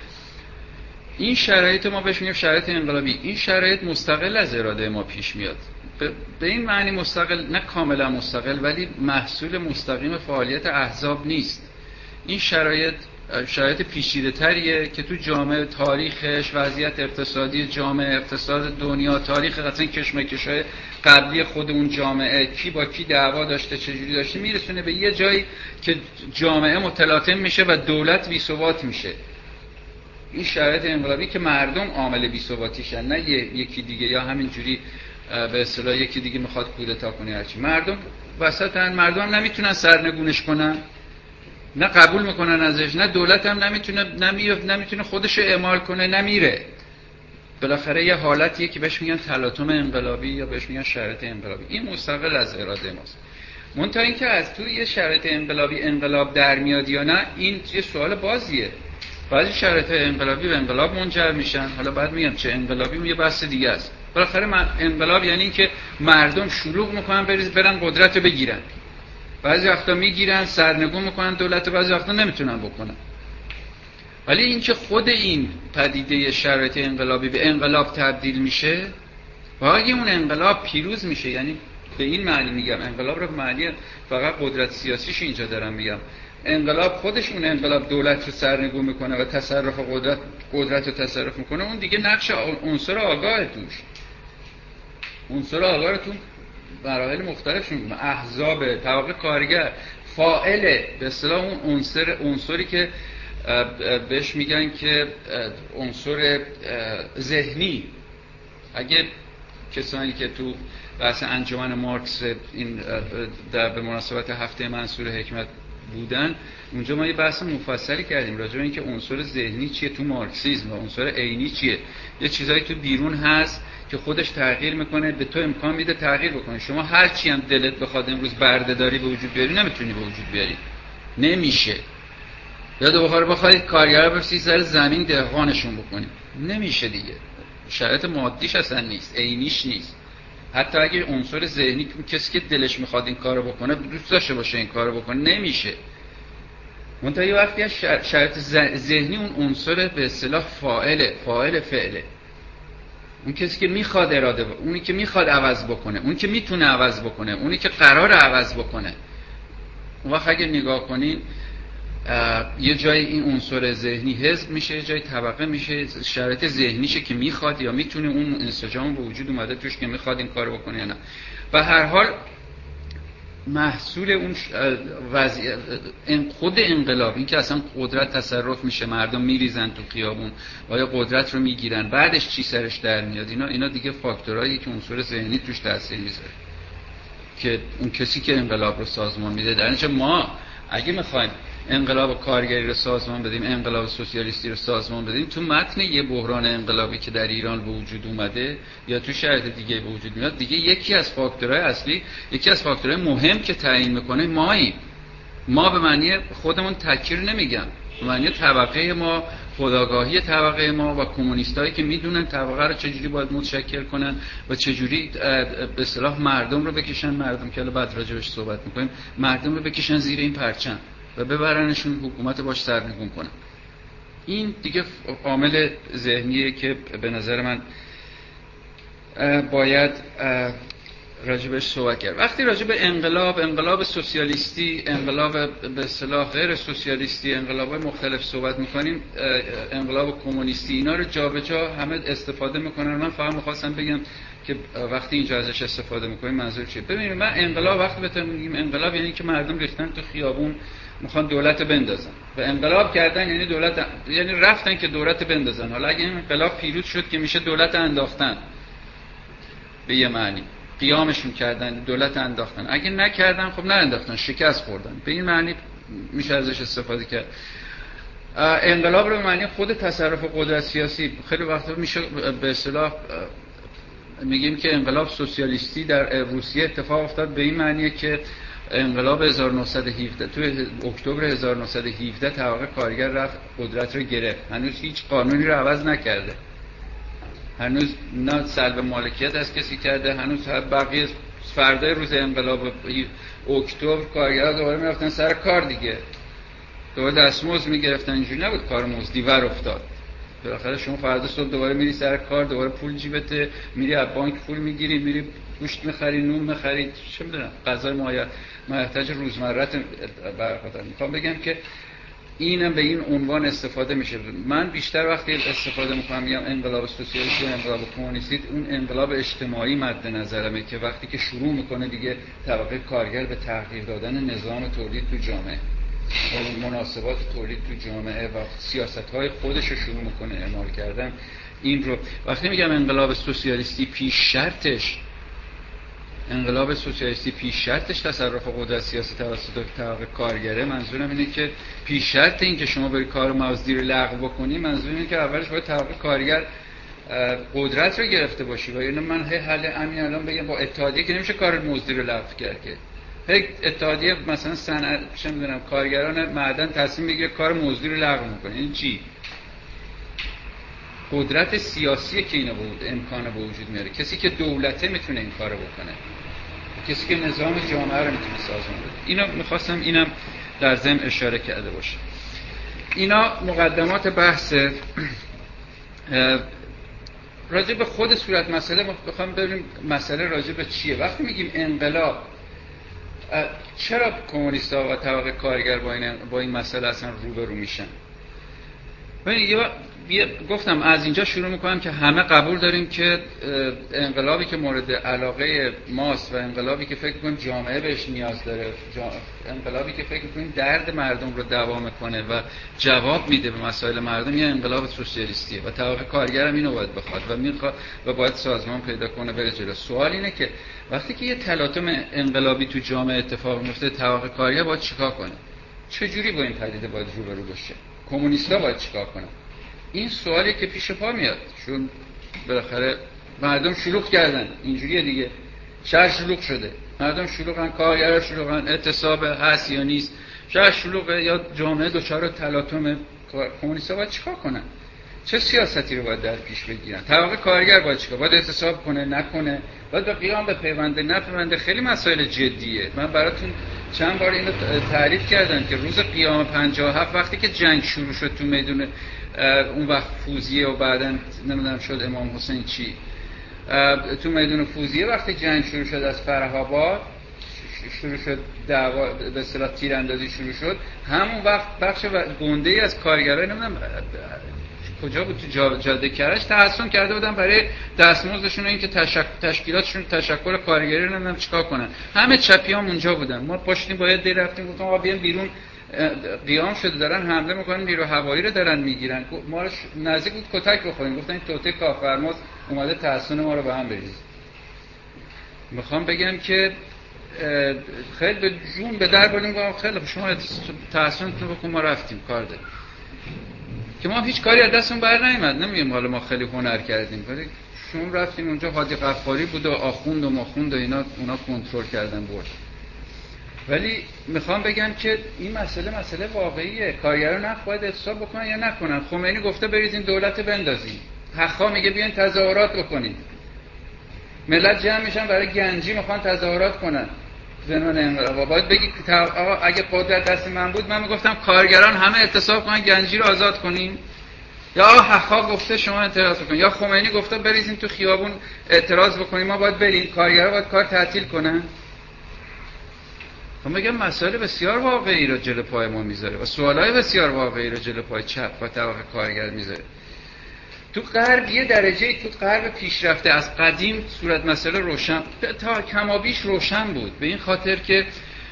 این شرایط ما بهش میگیم شرایط انقلابی. این شرایط مستقل از اراده ما پیش میاد، به این معنی مستقل، نه کاملا مستقل، ولی محصول مستقیم فعالیت احزاب نیست. این شرایط شرایط پیچیده تریه که تو جامعه، تاریخش، وضعیت اقتصادی جامعه، اقتصاد دنیا، تاریخ اصلا کشمکش‌های قبلی خود اون جامعه، کی با کی دعوا داشته، چجوری داشته، میرسونه به یه جایی که جامعه متلاطم میشه و دولت بی‌ثبات میشه. این شرایط انقلابی که مردم عامل بی‌ثباتیشن، نه یکی دیگه یا همینجوری به اصطلاح یکی دیگه میخواد کودتا کنه هرچی. مردم وسطن، مردم هم نمیتونن سرنگونش کنن، نه قبول میکنن ازش، نه دولت هم نمیتونه نمیتونه خودش رو اعمال کنه، نمیره. بالاخره یه حالتیه که بهش میگن تلاطم انقلابی یا بهش میگن شرایط انقلابی. این مستقل از اراده ماست. منتها اینکه از توی یه شرایط انقلابی انقلاب در میاد یا نه، این یه سوال بازیه. بعضی شرایط انقلابی به انقلاب منجر میشن، حالا بعد میگم چه انقلابی، یه بحث دیگه است. بالاخره انقلاب یعنی اینکه مردم شلوغ میکنن برن قدرت رو بگیرن. بعضی وقتا میگیرن، سرنگون میکنن دولت، بعضی وقتا نمیتونن بکنن. ولی اینکه خود این پدیده شرایط انقلابی به انقلاب تبدیل میشه و اگه اون انقلاب پیروز میشه، یعنی به این معنی میگم انقلاب رو به معنی فقط قدرت سیاسیش اینجا دارم میگم، انقلاب خودش اون انقلاب دولت رو سرنگون میکنه و تصرف قدرت قدرت رو تصرف میکنه، اون دیگه نقش عنصر آگاه توش، عنصر آگاه تو مراحل مختلفشون، احزاب، طبقه کارگر، فاعله به اصطلاح اون عنصر عنصری که بهش میگن که عنصر ذهنی. اگه کسانی که تو بحث انجمن مارکس این در به مناسبت هفته منصور حکمت بودن، اونجا ما یه بحث مفصلی کردیم راجع به اینکه عنصر ذهنی چیه تو مارکسیسم و عنصر عینی چیه. یه چیزایی تو بیرون هست که خودش تغییر میکنه، به تو امکان میده تغییر بکنه. شما هر چی هم دلت بخواد امروز بردهداری به وجود بیاری، نمیتونی به وجود بیاری، نمیشه. یا دو بخواد بخواد کارگر برسی سر زمین دهقانشون بکنی، نمیشه دیگه. شرایط مادیش اصلا نیست، عینیش نیست. حتی اگه عنصر ذهنی، کسی که دلش میخواد این کارو بکنه، دوست داشته باشه این کارو بکنه، نمیشه. منتها یه وقتی شرایط ذهنی اون عنصر به اصطلاح فاعله، فاعل فعله. اون کسی که میخواد اراده، اونی که میخواد عوض بکنه، اونی که میتونه عوض بکنه، اونی که قرار عوض بکنه. اون وقت اگه نگاه کنین یه جای این عنصر ذهنی حزب میشه، یه جای طبقه میشه، شرایط ذهنیشه که میخواد یا میتونه اون انسجام به وجود اومده توش که میخواد این کارو بکنه یا نه. و هر حال محصول اون وضعیت خود انقلاب، این که اصلا قدرت تصرف میشه، مردم میریزن تو خیابون و یا قدرت رو میگیرن، بعدش چی سرش در میاد، اینا اینا دیگه فاکتورایی که عنصر ذهنی توش تاثیر میذاره که اون کسی که انقلاب رو سازمان میده. در نتیجه ما اگه میخوایم انقلاب کارگری رو سازمان بدیم، انقلاب سوسیالیستی رو سازمان بدیم، تو متن یه بحران انقلابی که در ایران به وجود اومده یا تو شرایط دیگه به وجود میاد، دیگه یکی از فاکتورهای اصلی، یکی از فاکتورهای مهم که تعیین میکنه ماییم. ما به معنی خودمون تکثیر نمیگم، به معنی طبقه ما، خودآگاهی طبقه ما و کمونیستایی که میدونن طبقه رو چجوری باید متشکل کنن و چجوری به اصطلاح مردم رو بکشن، مردم که بعد راجعش صحبت میکنیم، مردم رو بکشن زیر این پرچم و ببرنشون حکومت باش سرنگون کنن. این دیگه عامل ذهنیه که به نظر من باید راجبش صحبت کرد. وقتی راجب انقلاب، انقلاب سوسیالیستی، انقلاب به اصطلاح غیر سوسیالیستی، انقلاب‌های مختلف صحبت میکنیم، انقلاب کمونیستی، اینا رو جابجا همه استفاده میکنن. من فقط میخواستم بگم که وقتی اینجا ازش استفاده میکنیم منظور چیه. ببینید من انقلاب وقتی بهتون میگیم انقلاب یعنی که مردم ریختن تو خیابون میخوان دولت بندازن و انقلاب کردن، یعنی دولت، یعنی رفتن که دولت بندازن. حالا اگه این انقلاب پیروز شد که میشه دولت انداختن به یه معنی، قیامشون کردن، دولت انداختن. اگه نکردن خب نه انداختن، شکست خوردن، به این معنی میشه ازش استفاده کرد. انقلاب رو به معنی خود تصرف قدرت سیاسی. خیلی وقتا میشه به اصطلاح میگیم که انقلاب سوسیالیستی در روسیه اتفاق افتاد، به این معنیه که انقلاب هزار و نهصد و هفده تو اکتبر هزار و نهصد و هفده طبقه کارگر رفت قدرت رو گرفت، هنوز هیچ قانونی رو عوض نکرده، هنوز نه سلب مالکیت از کسی کرده، هنوز بقیه فردای روز انقلاب اکتبر کارگرها دوباره میرفتن سر کار دیگه، دوباره دستمزد میگرفتن. اینجوری نبود کار مزدی ور افتاد. بالاخره شما فردا صبح دوباره میری سر کار، دوباره پول جیبته، میری از بانک پول میگیری، میری گوشت میخری، نون میخری، چه میدونم غذای محتاج روزمرت برخوردار. میخوام بگم که اینم به این عنوان استفاده میشه. من بیشتر وقتی استفاده میکنم میگم انقلاب سوسیالیستی و انقلاب کمونیستی، اون انقلاب اجتماعی مد نظرمه که وقتی که شروع میکنه دیگه طبقه کارگر به تغییر دادن نظام تولید تو جامعه و مناسبات تولید تو جامعه و سیاست‌های خودش رو شروع میکنه اعمال کردن. این رو وقتی میگم انقلاب سوسیالیستی پیش شرطش انقلاب سوسیالیستی پیش شرطش تصرف قدرت سیاسی توسط طبقه کارگره، منظورم اینه که پیش شرط این که شما بری کار مزدی رو لغو بکنی، منظور اینه که اولش باید طبقه کارگر قدرت رو گرفته باشی. و اینو من حل همین الان بگم با اتحادیه که نمیشه کار مزدی رو لغو کرد که یک اتحادیه مثلا صنعت چه میدونم کارگران معدن تصمیم بگیره کار مزدی رو لغو میکنه، این چی؟ قدرت سیاسی که اینو بود امکانه به وجود میاره. کسی که دولته میتونه این کارو بکنه، کسی که نظام جامعه رو میتونه سازمان بده. اینا میخواستم اینم در ضمن اشاره کرده باشه. اینا مقدمات بحث. راجع به خود صورت مسئله میخوام ببینیم مسئله راجع به چیه. وقتی میگیم انقلاب، چرا کمونیست‌ها و طبقه کارگر با این با این مسئله اصلا روبرو میشن؟ ببینید یه یه گفتم از اینجا شروع میکنم که همه قبول داریم که انقلابی که مورد علاقه ماست و انقلابی که فکر میکنیم جامعه بهش نیاز داره، جا... انقلابی که فکر میکنیم درد مردم رو دوا میکنه و جواب میده به مسائل مردم، یه انقلاب سوسیالیستیه و طبقه کارگر هم اینو باید بخواد و میخواد و باید سازمان پیدا کنه بره جلو. سوال اینه که وقتی که یه تلاطم انقلابی تو جامعه اتفاق میفته، طبقه کارگر باید چیکار کنه؟ چه جوری با این پدیده باید روبرو بشه؟ کمونیست‌ها باید چیکار کنن؟ این سوالی که پیش پا میاد، چون بالاخره مردم شلوغ کردن، اینجوریه دیگه، شهر شلوغ شده، مردم شلوغن، کارگرها شلوغن، اعتصاب هست یا نیست، شهر شلوغه یا جامعه دچار تلاطم، کمونیست‌ها باید چیکار کنن؟ چه سیاستی رو باید در پیش بگیرن؟ طبقه کارگر باید چیکار؟ باید اعتصاب کنه نکنه؟ باید به قیام به پیونده نپیونده؟ خیلی مسائل جدیه. من براتون چند بار اینو تعریف کردم که روز قیام پنجاه و هفت وقتی که جنگ شروع شد تو میدون اون وقت فوزیه و بعدن نمیدونم شد امام حسین چی، تو میدون فوزیه وقتی جنگ شروع شد از فره‌آباد شروع شد دعوا به اصطلاح تیراندازی شروع شد، همون وقت بخش گنده‌ای از کارگران نمیدونم کجا بود تو جاده کرج تحصن کرده بودن برای دستمزدشون، این که تشک... تشکیلاتشون تشکل کارگری رو نمیدونم چیکار کنن، همه چپیام اونجا بودن. ما پاشتیم باید دی رفتیم گفتم آقا بیان بیرون، قیام شده دارن حمله میکنن، نیرو هوایی رو دارن میگیرن، ما نزدیک بود کتک بخوریم. گفتن این توته کارفرماست اومده تحصن ما رو به هم بریزه. میخوام بگم که خیلی به جون به در بردیم، گفتم خیلی شما تحصنتون بکن، ما رفتیم کار داریم. که ما هیچ کاری از دستمون بر نیامد، نمیگم حالا ما خیلی هنر کردیم، ولی شما رفتیم اونجا هادی غفاری بود و آخوند و ماخوند و اینا، اونا کنترل کردن برد. ولی میخوام بگم که این مسئله مسئله واقعیه، کارگران نخ باید اعتصاب بکنن یا نکنن. خمینی گفته بریزین دولت بندازین، حقا میگه بیاین تظاهرات بکنین، ملت جمع میشن برای گنجی میخوان تظاهرات کنن زنان انقلاب. باید بگی آقا اگه قدرت دست من بود من میگفتم کارگران همه اعتصاب کنن گنجی رو آزاد کنیم، یا حقا گفته شما اعتراض بکنین، یا خمینی گفته بریزین تو خیابون اعتراض بکنیم، ما باید بریم، کارگرها باید کار تعطیل کنن. خب میگم مسائل بسیار واقعی رو جلو پای ما میذاره و سوالای بسیار واقعی رو جلو پای چپ و طبقه کارگر میذاره. تو غرب یه درجه، تو غرب پیشرفته از قدیم صورت مسئله روشن تا کمابیش روشن بود، به این خاطر که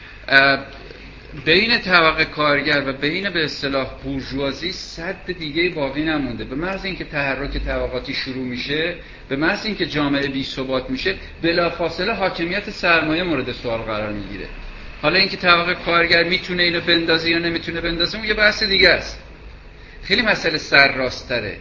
بین طبقه کارگر و بین به اصطلاح بورژوازی سد دیگه باقی نمونده. به محض اینکه تحرک طبقاتی شروع میشه، به محض اینکه جامعه بی ثبات میشه، بلافاصله حاکمیت سرمایه مورد سوال قرار میگیره. حالا اینکه طبقه کارگر میتونه اینو بندازه یا نمیتونه بندازه اون یه بحث دیگه است، خیلی مسئله سرراست‌تره.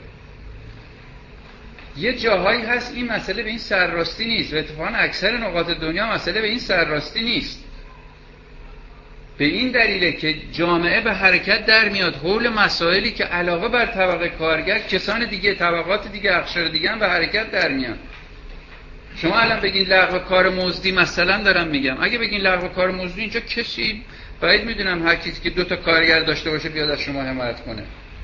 یه جاهایی هست این مسئله به این سرراستی نیست و اتفاقا اکثر نقاط دنیا مسئله به این سرراستی نیست. به این دلیله که جامعه به حرکت در میاد حول مسائلی که علاوه بر طبقه کارگر کسان دیگه، طبقات دیگه، اقشار دیگه هم به حرکت در میان. شما الان بگین لغو کار مزدی مثلا دارم میگم، اگه بگین لغو کار مزدی اینجا کسی باید میدونم هر کسی که دو تا کارگر داشته باشه بیاد از شما حمایت کنه،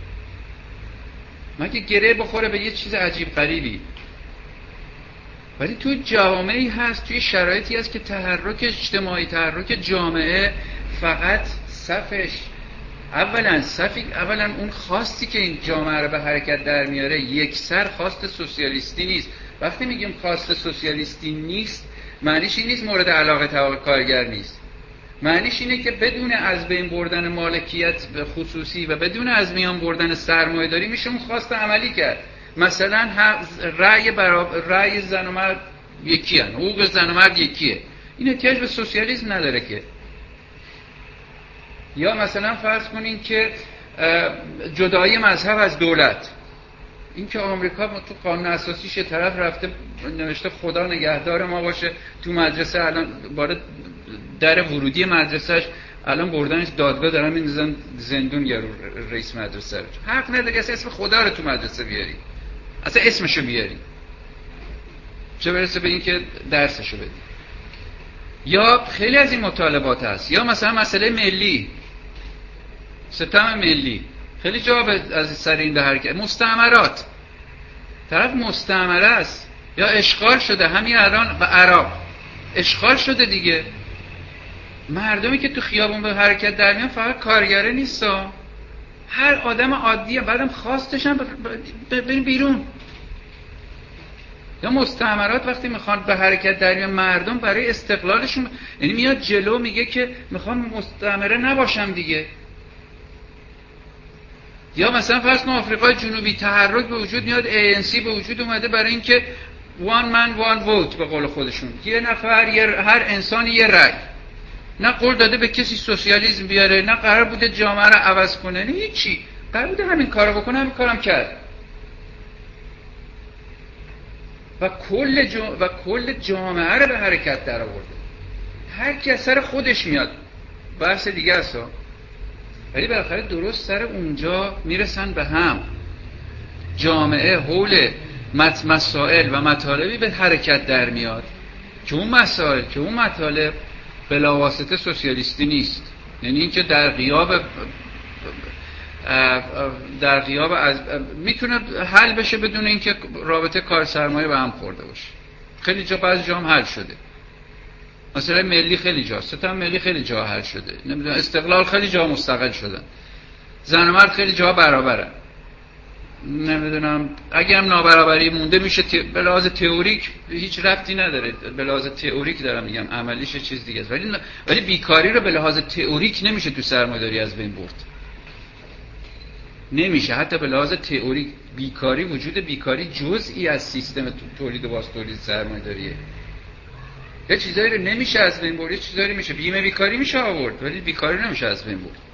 مگه گره بخوره به یه چیز عجیب غریبی. ولی توی جامعه‌ای هست، توی شرایطی هست که تحرک اجتماعی، تحرک جامعه فقط صفش اولا صفی اولا اون خواستی که این جامعه رو به حرکت در میاره یکسر خواست سوسیالیستی نیست. وقتی میگیم خواست سوسیالیستی نیست معنیش این نیست مورد علاقه طبقه کارگر نیست، معنیش اینه که بدون از بین بردن مالکیت خصوصی و بدون از میان بردن سرمایه داری میشه اون خواست عملی کرد. مثلا رأی برابر، رأی زن و مرد یکی هن، حقوق زن و مرد یکیه، این احتیاج به سوسیالیسم نداره که. یا مثلا فرض کنین که جدایی مذهب از دولت، این که آمریکا تو قانون اساسیش طرف رفته نوشته خدا نگهدار ما باشه، تو مدرسه الان وارد در ورودی مدرسهش الان بردنش دادگاه دارن میندازن زندون یا رئیس مدرسه رو. حق نداره اسم خدا رو تو مدرسه بیاری، اصلا اسمشو بیاری، چه برسه به این که درسشو بدی. یا خیلی از این مطالبات هست. یا مثلا مسئله ملی، ستم ملی، خیلی جواب از سر این به حرکت. مستعمرات، طرف مستعمره است یا اشغال شده، همین الان به عراق اشغال شده دیگه. مردمی که تو خیابون به حرکت در میان فقط کارگره نیستا، هر آدم عادیه، بعدم خواستش هم بریم بیرون. یا مستعمرات وقتی میخوان به حرکت در میان مردم برای استقلالشون، یعنی میاد جلو میگه که میخوام مستعمره نباشم دیگه. یا مثلا فرض کن آفریقای جنوبی تحرک به وجود میاد، ای ان سی به وجود اومده برای اینکه one man one vote به قول خودشون، یه نفر یه، هر انسانی یه رأی. نه قول داده به کسی سوسیالیسم بیاره، نه قرار بوده جامعه رو عوض کنه، نه هیچی، قرار بوده همین کارو بکنه، همین کارم کرد. و کل جا... و کل جامعه رو به حرکت در آورده. هر کی از سر خودش میاد بحث دیگه است، ولی بالاخره درست سر اونجا میرسن به هم. جامعه حول مسائل و مطالبی به حرکت در میاد که اون مسائل، که اون مطالب بلاواسطه سوسیالیستی نیست. یعنی اینکه در غیاب در غیاب از میتونه حل بشه بدون اینکه رابطه کار سرمایه به هم خورده باشه. خیلی جا بعضی جا هم حل شده، مثلا ملی خیلی جا، ستم ملی خیلی جا حل شده، نمیدونم استقلال خیلی جا مستقل شدن، زن و مرد خیلی جا برابرن، نمیدونم اگه هم نابرابری مونده میشه ت... به لحاظ تئوریک هیچ ربطی نداره، به لحاظ تئوریک دارم میگم، عملیش چیز دیگه است، ولی ولی بیکاری رو به لحاظ تئوریک نمیشه تو سرمایه‌داری از بین برد، نمیشه. حتی به لحاظ تئوریک بیکاری، وجود بیکاری جزئی از سیستم تولید و باز تولید سرمایه‌داریه. یه چیزایی رو نمیشه از بین برد، یه چیزایی رو میشه. بیمه بیکاری میشه آورد ولی بیکاری نمیشه از بین برد.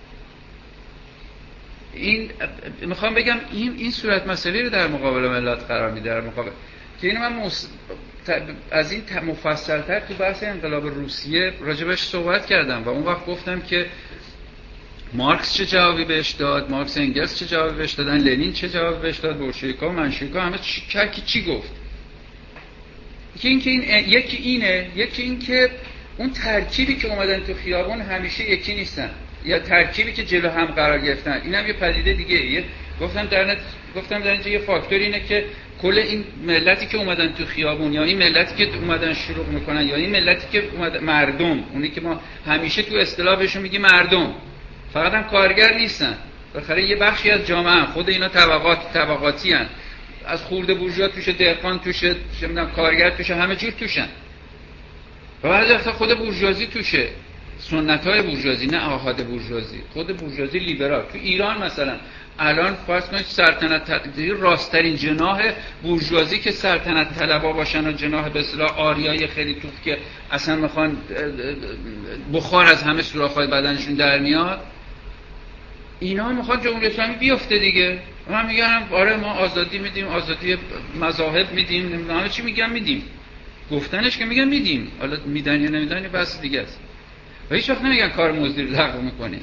این میخوام بگم این این صورت مسئله رو در مقابل ملت قرار میده، در مقابل که اینو من مص... از این مفصل‌تر تو بحث انقلاب روسیه راجبش صحبت کردم و اون وقت گفتم که مارکس چه جوابی بهش داد، مارکس انگلس چه جوابی بهش دادن، لنین چه جوابی بهش داد، بولشویک‌ها و منشویک‌ها همه چی کی چی گفت. یکی این که این یکی اینه، یکی این که اون ترکیبی که اومدن تو خیابون همیشه یکی نیستن، یا ترکیبی که جلو هم قرار گرفتن. اینم یه پدیده دیگه ایه. گفتم در نت... گفتم در اینجا یه فاکتور اینه که کل این ملتی که اومدن تو خیابون، یا این ملتی که اومدن شروع میکنن، یا این ملتی که اومد مردم، اونی که ما همیشه تو اصطلاح بهشون میگیم مردم، فقط هم کارگر نیستن، بالاخره یه بخشی از جامعه هم. خود اینا طبقات طبقاتی هن. از خورده بورژوا توشه، دهقان توشه، چه میدونم کارگر توشه، همه جور توشن. و بعضی وقتا خود بورژوازی توشه، سنت‌های بورژوازی، نه آحاد بورژوازی، خود بورژوازی لیبرال. تو ایران مثلا الان فرض کنید سلطنت راست‌ترین جناح بورژوازی که سلطنت طلبا باشن و جناح به اصطلاح آریای خیلی توف که اصلا میخوان بخار از همه سوراخ‌های بدنشون در میاد، اینا میخوان جمهوری اسلامی بیفته دیگه. من میگم آره ما آزادی میدیم، آزادی مذاهب میدیم، نمیدونم چی میگم میدیم، گفتنش که میگن میدیم، حالا میدن یا نمیدن یه بحث دیگه است. و هیچ وقت نمیگن کار مزدور لغو میکنه،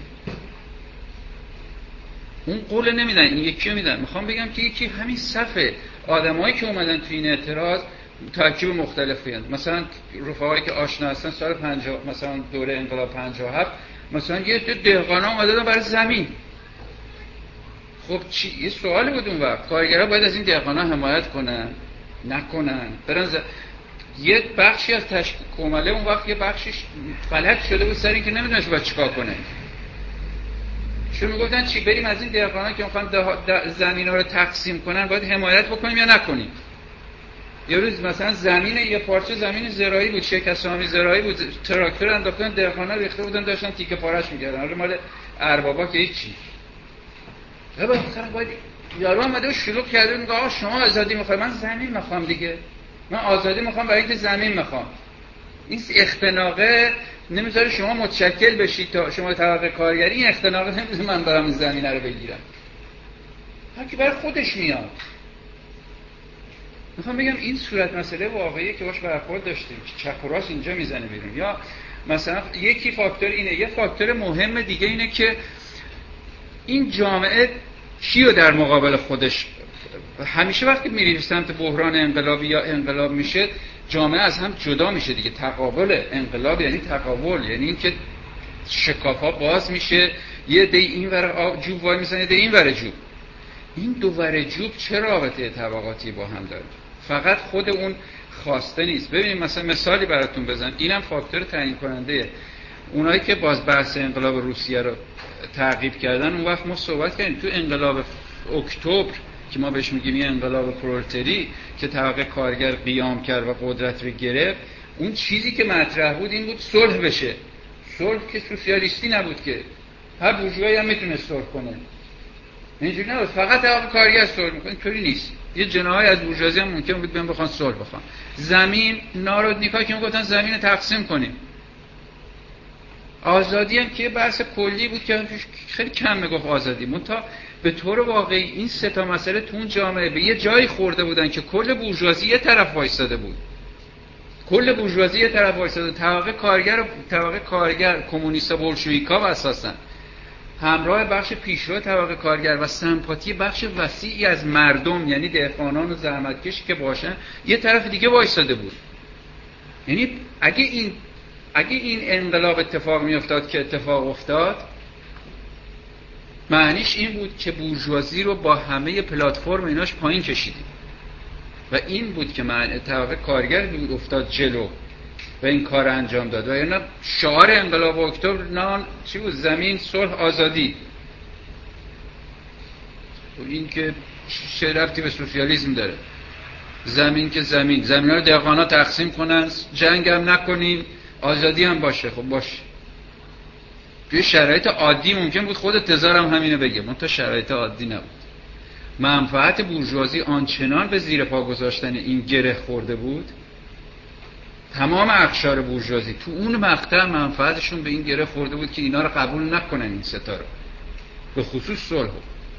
اون قول نمیدن، این یکی رو میدن. میخوام بگم که یکی همین صف آدمایی که اومدن تو این اعتراض ترکیب مختلفی هستند. مثلا رفقایی که آشنا هستن سال پنجاه، مثلا دوره انقلاب پنجاه و هفت، مثلا یه دهقانا اومدن برای زمین. خب چی؟ یه سوالی بود اون وقت، کارگرها باید از این دهقانا حمایت کنن نکنن، برن ز... یه بخشی از تشکیل کومله اون وقت یه بخشیش فلج شده بود سر این که نمیدونش باید چیکار کنه. چون میگفتن چی بریم از این دهقانا که میخوان زمینا رو تقسیم کنن باید حمایت بکنیم یا نکنیم. یه روز مثلا زمین یه پارچه زمین زراعی بود، شرکت سهامی زراعی بود، تراکتور انداختن دهقانا ریخته بودن داشتن تیکه پارش می‌کردن، حالا مال اربابا که هیچی. باید باید یارو اومده و شروع کرده میگه آقا شما آزادی میخوای، من زمین میخوام دیگه، من آزادی میخوام برای اینکه زمین میخوام. این اختناقه نمیذاره شما متشکل بشید تا شما طبقه کارگری، این اختناقه نمیذاره من برام این زمینه رو بگیرم، هر کی برای خودش میاد. میخوام بگم این صورت مسئله واقعیه که باش برخورد داشتیم که چپ و راست اینجا میزنه بیرون. یا مثلا یکی فاکتور اینه، یه فاکتور مهم دیگه اینه که این جامعه کیو در مقابل خودش، همیشه وقتی میری سمت بحران انقلابی یا انقلاب میشه جامعه از هم جدا میشه دیگه. تقابل انقلاب یعنی تقابل، یعنی اینکه شکاف‌ها باز میشه، یه دی این ور جوب وای میسن، یه دی این ور جوب. این دو ور جوب چه رابطه طبقاتی با هم داره؟ فقط خود اون خواسته نیست. ببینید مثلا مثالی براتون بزن، اینم فاکتور تعیین کننده. اونایی که باز بحث انقلاب روسیه رو تعقیب کردن، اون وقت ما صحبت کردیم تو انقلاب اکتبر که ما بهش میگیم انقلاب پرولتری که طبقه کارگر قیام کرد و قدرت رو گرفت، اون چیزی که مطرح بود این بود صلح بشه. صلح که سوسیالیستی نبود که، هر بورژوایی هم میتونه صلح کنه، اینجوری نبود فقط طبقه کارگر صلح میکنه، اینطوری نیست. یه جناحی از بورژوازی هم ممکن بود بیان بخوان صلح بخوان. زمین نارودنیکا که میگفتن زمین تقسیم کنیم. آزادی هم که بحث کلی بود که خیلی کم میگفت آزادی، منتها به طور واقعی این سه تا مسئله تو اون جامعه به یه جایی خورده بودن که کل بورژوازی یه طرف وایساده بود، کل بورژوازی یه طرف وایساده، طبقه کارگر و طبقه کارگر کمونیستا بولشویکا و اساسا همراه بخش پیشرو طبقه کارگر و سمپاتی بخش وسیعی از مردم یعنی دهقانان و زحمتکش که باشن یه طرف دیگه وایساده بود. یعنی اگه این اگه این انقلاب اتفاق می افتاد که اتفاق افتاد، معنیش این بود که بورژوازی رو با همه پلتفرم ایناش پایین کشیدیم و این بود که معنی طبقه کارگر بود افتاد جلو. و این کار انجام داد. و یعنی شعار انقلاب اکتبر نه چی بود؟ زمین، صلح، آزادی. و این که چه ربطی به سوسیالیسم داره؟ زمین که زمین، زمین رو دهقانا تقسیم کنن، جنگ هم نکنین، آزادی هم باشه. خب باشه. توی شرایط عادی ممکن بود خود تزار هم همینه بگه، منتها شرایط عادی نبود. منفعت بورژوازی آنچنان به زیر پا گذاشتن این گره خورده بود، تمام اقشار بورژوازی تو اون مقطع منفعتشون به این گره خورده بود که اینا رو قبول نکنن، این ستا رو، به خصوص صلح.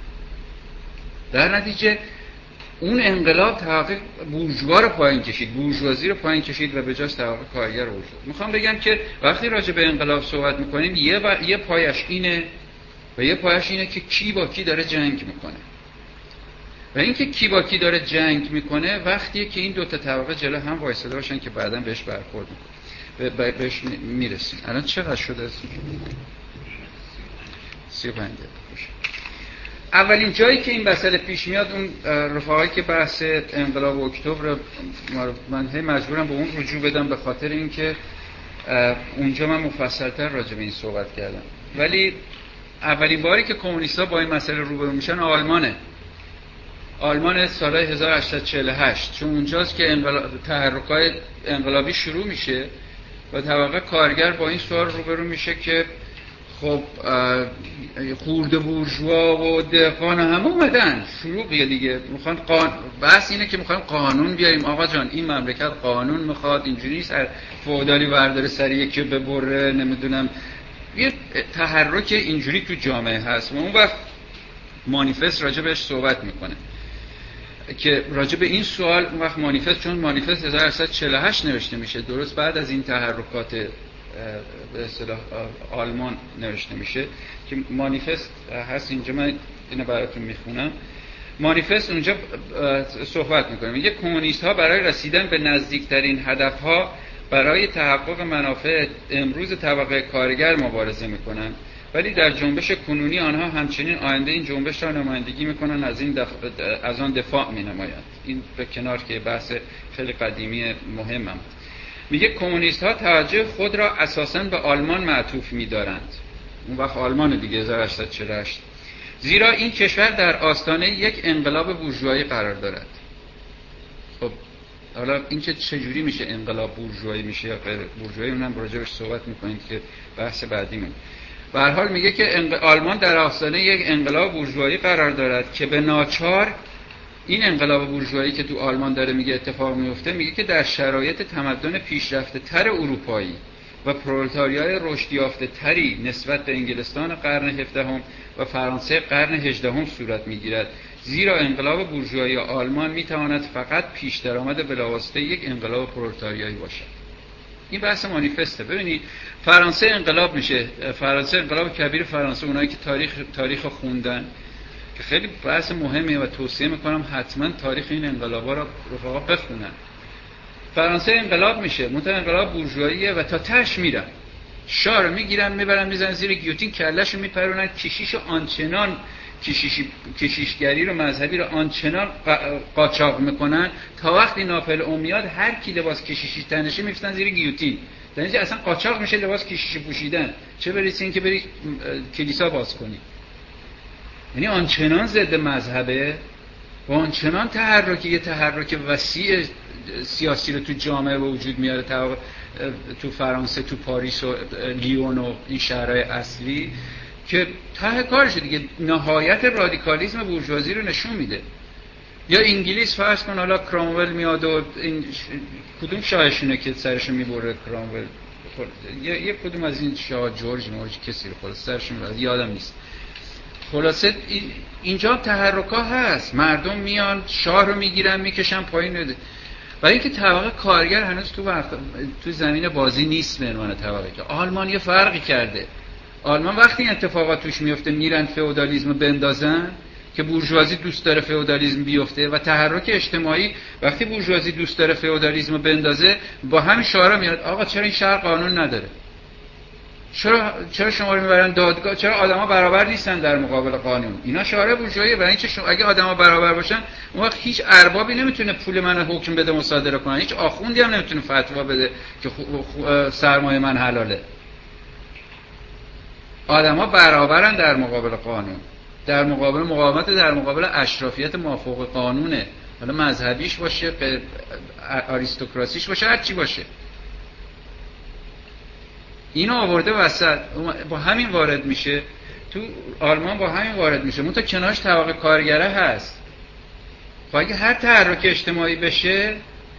در نتیجه اون انقلاب تحقق بورژوا رو پایین کشید، بورژوازی رو پایین کشید و به جاش تحقق کارگر رو شد. میخوام بگم که وقتی راجع به انقلاب صحبت میکنیم یه, و... یه پایش اینه و یه پایش اینه که کی با کی داره جنگ میکنه. و اینکه کی با کی داره جنگ میکنه وقتیه که این دو تا طبقه جلو هم وایساده باشن که بعداً بهش برخورد میکنه، بهش میرسیم. الان چقدر شده؟ سی و پنج دقیقه. اولین جایی که این مسئله پیش میاد اون رفاقایی که بحث انقلاب اکتبر، من هی مجبورم به اون رجوع بدم به خاطر اینکه اونجا من مفصل‌تر راجع به این صحبت کردم. ولی اولین باری که کمونیست‌ها با این مسئله روبرو میشن آلمانه. آلمان سال هزار و هشتصد و چهل و هشت، چون اونجاست که انقلاب... تحرکات انقلابی شروع میشه و طبقه کارگر با این سوال روبرو میشه که خب خورده بورژوا و دهقان هم اومدن، شروعیه دیگه، میخوان قان... بحث اینه که میخوایم قانون بیاریم. آقا جان این مملکت قانون میخواد، اینجوری نیست فئودالی برداره سریع که ببره، نمیدونم یه تحرک اینجوری تو جامعه هست. و اون وقت مانیفست راجع بهش صحبت میکنه که راجع به این سوال اون وقت مانیفست، چون مانیفست هزار و هشتصد و چهل و هشت نوشته میشه، درست بعد از این تحرکات به اصطلاح آلمان نوشته میشه که مانیفست هست. اینجا من اینو براتون میخونم. مانیفست اونجا صحبت میکنه، میگه کمونیست ها برای رسیدن به نزدیکترین هدف ها برای تحقق منافع امروز طبقه کارگر مبارزه میکنن، ولی در جنبش کنونی آنها همچنین آینده این جنبش را نمایندگی میکنن، از این دف... از آن دفاع مینمایند. این به کنار که بحث خیلی قدیمی مهمم. میگه کمونیست ها توجه خود را اساساً به آلمان معطوف می‌دارند. اون وقت آلمان دیگه هزار و هشتصد و چهل و هشت، زیرا این کشور در آستانه یک انقلاب بورژوایی قرار دارد. خب حالا این که چجوری میشه انقلاب بورژوایی میشه یا غیر بورژوایی، اونم راجعش صحبت می‌کنیم که بحث بعدیمون. به هر حال میگه که آلمان در آستانه یک انقلاب بورژوایی قرار دارد که به ناچار این انقلاب بورژوایی که تو آلمان داره میگه اتفاق میفته، میگه که در شرایط تمدن پیشرفته تر اروپایی و پرولتاریای رشد یافته تری نسبت به انگلستان قرن هفدهم و فرانسه قرن هجدهم صورت میگیرد، زیرا انقلاب بورژوایی آلمان میتواند فقط پیش درآمد بلاواسطه یک انقلاب پرولتاریایی باشد. این بحث مانیفسته. ببینید فرانسه انقلاب میشه، فرانسه انقلاب کبیر فرانسه، اونایی که تاریخ تاریخ خوندن که خیلی بحث مهمیه و توصیه میکنم حتما تاریخ این انقلابا رو رفقا بخونن. فرانسه انقلاب میشه، منتها انقلاب بورژواییه و تا تش میرن، شاه رو میگیرن میبرن میزنن زیر گیوتین، کلهشو میپرونن، کشیشو آنچنان کشیش کشیشگری رو مذهبی رو آنچنان قاچاق میکنن تا وقتی ناپل اون میاد هر کی لباس کشیشی تنشه میفتن زیر گیوتین. در نتیجه اصلا قاچاق میشه لباس کشیشی پوشیدن، چه برسه این که بری کلیسا باز کنی. یعنی آنچنان ضد مذهبه و آنچنان تحرکی یه تحرک وسیع سیاسی رو تو جامعه به وجود میاره، تو فرانسه، تو پاریس و لیون و این شهرهای اصلی که ته کارشه دیگه، نهایت رادیکالیسم بورژوازی رو نشون میده. یا انگلیس فرض کن حالا کرامول میاد و این کدوم شاهشونه که سرشو میبره کرامول، یه, یه کدوم از این شاه جورج مورج کسی رو خلاص سرشو میبره یادم نیست. خلاصه اینجا تحرکا هست، مردم میان شاه رو میگیرن میکشن پایین نده. برای اینکه طبقه کارگر هنوز تو وقت تو زمین بازی نیست به عنوان طبقه که آلمان یه فرقی کرده. آلمان وقتی اتفاقات توش میفته میرن فئودالیسم بندازن که بورژوازی دوست داره فئودالیسم بیفته و تحرک اجتماعی وقتی بورژوازی دوست داره فئودالیسم بندازه با همین شعارا میاد آقا چرا این شهر قانون نداره؟ چرا چرا شما رو میبرن دادگاه؟ چرا آدما برابر نیستن در مقابل قانون؟ اینا شعار بورژوایی. برای اینکه شما اگه آدما برابر باشن اون وقت هیچ اربابی نمیتونه پول من حکم بده مصادره کنه، هیچ آخوندی هم نمیتونه فتوا بده که سرمایه من حلاله. آدما برابرن در مقابل قانون، در مقابل مقاومت، در مقابل اشرافیت مافوق قانونه، حالا مذهبیش باشه، آریستوکراسیش باشه، هر چی باشه. اینو آورده وسط، با همین وارد میشه تو آلمان، با همین وارد میشه. منتها کنارش طبقه کارگره هست. خب اگه هر تحرک اجتماعی بشه،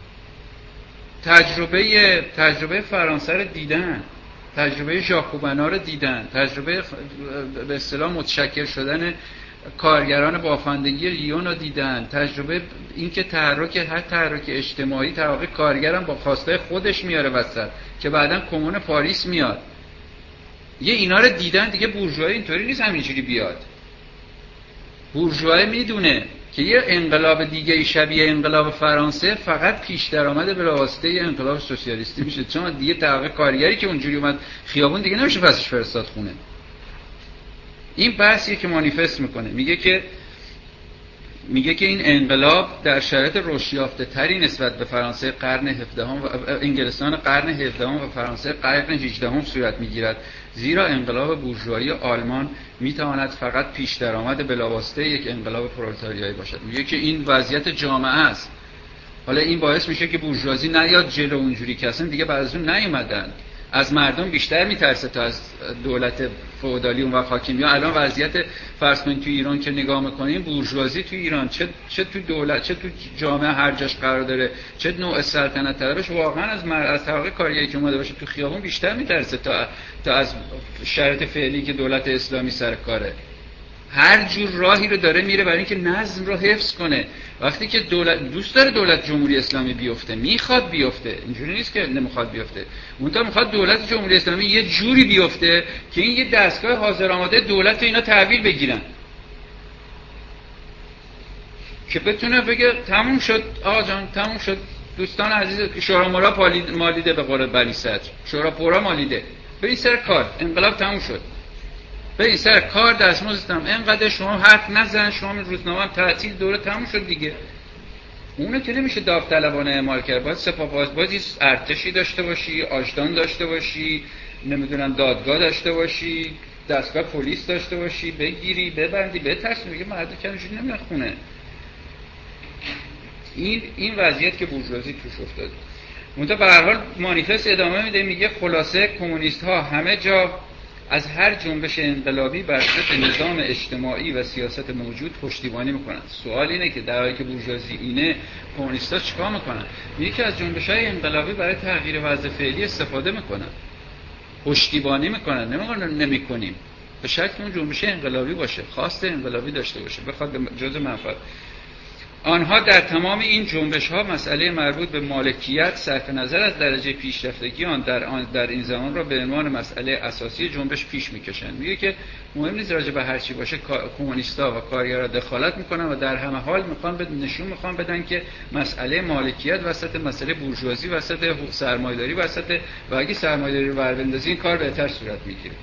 تجربه تجربه فرانسه رو دیدن، تجربه ژاکوبنا رو دیدن، تجربه به اصطلاح متشکل شدن کارگران بافندگی لیون رو دیدن، تجربه اینکه تحرک هر تحرک اجتماعی طبقه کارگران با خواستای خودش میاره وسط که بعداً کمون پاریس میاد. یه اینا رو دیدن دیگه. بورژوایی اینطوری نیست همینجوری بیاد. بورژوایی میدونه که یه انقلاب دیگه شبیه انقلاب فرانسه فقط پیش درآمد بلاواسطه یه انقلاب سوسیالیستی میشه، چون دیگه طبقه کارگری که اونجوری اومد خیابون دیگه نمیشه پسش فرستاد خونه. این بحثیه که مانیفست میکنه، میگه که میگه که این انقلاب در شرایط رشد یافته تری نسبت به فرانسه قرن هفدهم و انگلستان قرن هفدهم و فرانسه قرن هجدهم صورت میگیرد، زیرا انقلاب بورژوایی آلمان میتواند فقط پیش درآمد بلاواسطه یک انقلاب پرولتاریایی باشد. میگه که این وضعیت جامعه است. حالا این باعث میشه که بورژوازی نیاد جلو اونجوری که اصلا دیگه بعد از اون نیومدن، از مردم بیشتر میترسه تا از دولت فئودالی اون وقت حاکمی. الان وضعیت فرض کنید تو ایران که نگاه میکنیم، بورژوازی تو ایران چه چه تو دولت چه تو جامعه هر جاش قرار داره، چه نوع سلطنت طلبش، واقعا از مر... از طبقه کارگری که اومده باشه تو خیابون بیشتر میترسه تا تا از شرایط فعلی که دولت اسلامی سر کاره. هر جور راهی رو داره میره برای اینکه نظم رو حفظ کنه. وقتی که دولت دوست داره دولت جمهوری اسلامی بیفته، میخواد بیفته، اینجوری نیست که نمیخواد بیفته، اونتا میخواد دولت جمهوری اسلامی یه جوری بیفته که این یه دستگاه حاضر آماده دولت رو اینا تحویل بگیرن، که بتونه بگه تموم شد آقا جان، تموم شد دوستان عزیز، شورا مورا مالیده، به قول بلی صدر شورا پورا مالیده، به این سر کار انقلاب تموم شد، به این سر کار دستمزدم اینقدر، شما حرف نزن، شما روزنامه تعطیل، دوره تموم شد دیگه. اونو که نمیشه داوطلبانه اعمال کرد، باید سپاهبازی ارتشی داشته باشی، آجدان داشته باشی، نمیدونم دادگاه داشته باشی، دستگاه پلیس داشته باشی، بگیری ببندی بترسی. میگه مردم که همینجوری نمیاد خونه. این این وضعیت که بورژوازی توش افتاده. منتها به هر حال مانیفست ادامه میده، میگه خلاصه کمونیست ها همه جا از هر جنبش انقلابی بر ضد نظام اجتماعی و سیاست موجود پشتیبانی میکنند. سوال اینه که در حالی که بورژوازی اینه، کمونیست‌ها چیکار میکنن؟ میگه که از جنبش‌های انقلابی برای تغییر وضع فعلی استفاده میکنن، پشتیبانی میکنن، نمیگن نمیکنیم، به شرطی اون جنبش انقلابی باشه، خواست انقلابی داشته باشه، بخواد جزء منفعت. آنها در تمام این جنبش‌ها مسئله مربوط به مالکیت صرف نظر از درجه پیشرفتگی آن در آن در این زمان را به عنوان مسئله اساسی جنبش پیش می‌کشند. میگه که مهم نیست راجع به هر چی باشه کمونیست‌ها و کارگرها دخالت می‌کنن و در همه حال می‌خوان به نشون می‌خوان بدن که مسئله مالکیت وسط، مسئله بورژوازی وسط، سرمایه‌داری وسط، و اگه سرمایه‌داری رو ور بندازی این کار بهتر صورت می‌گیره.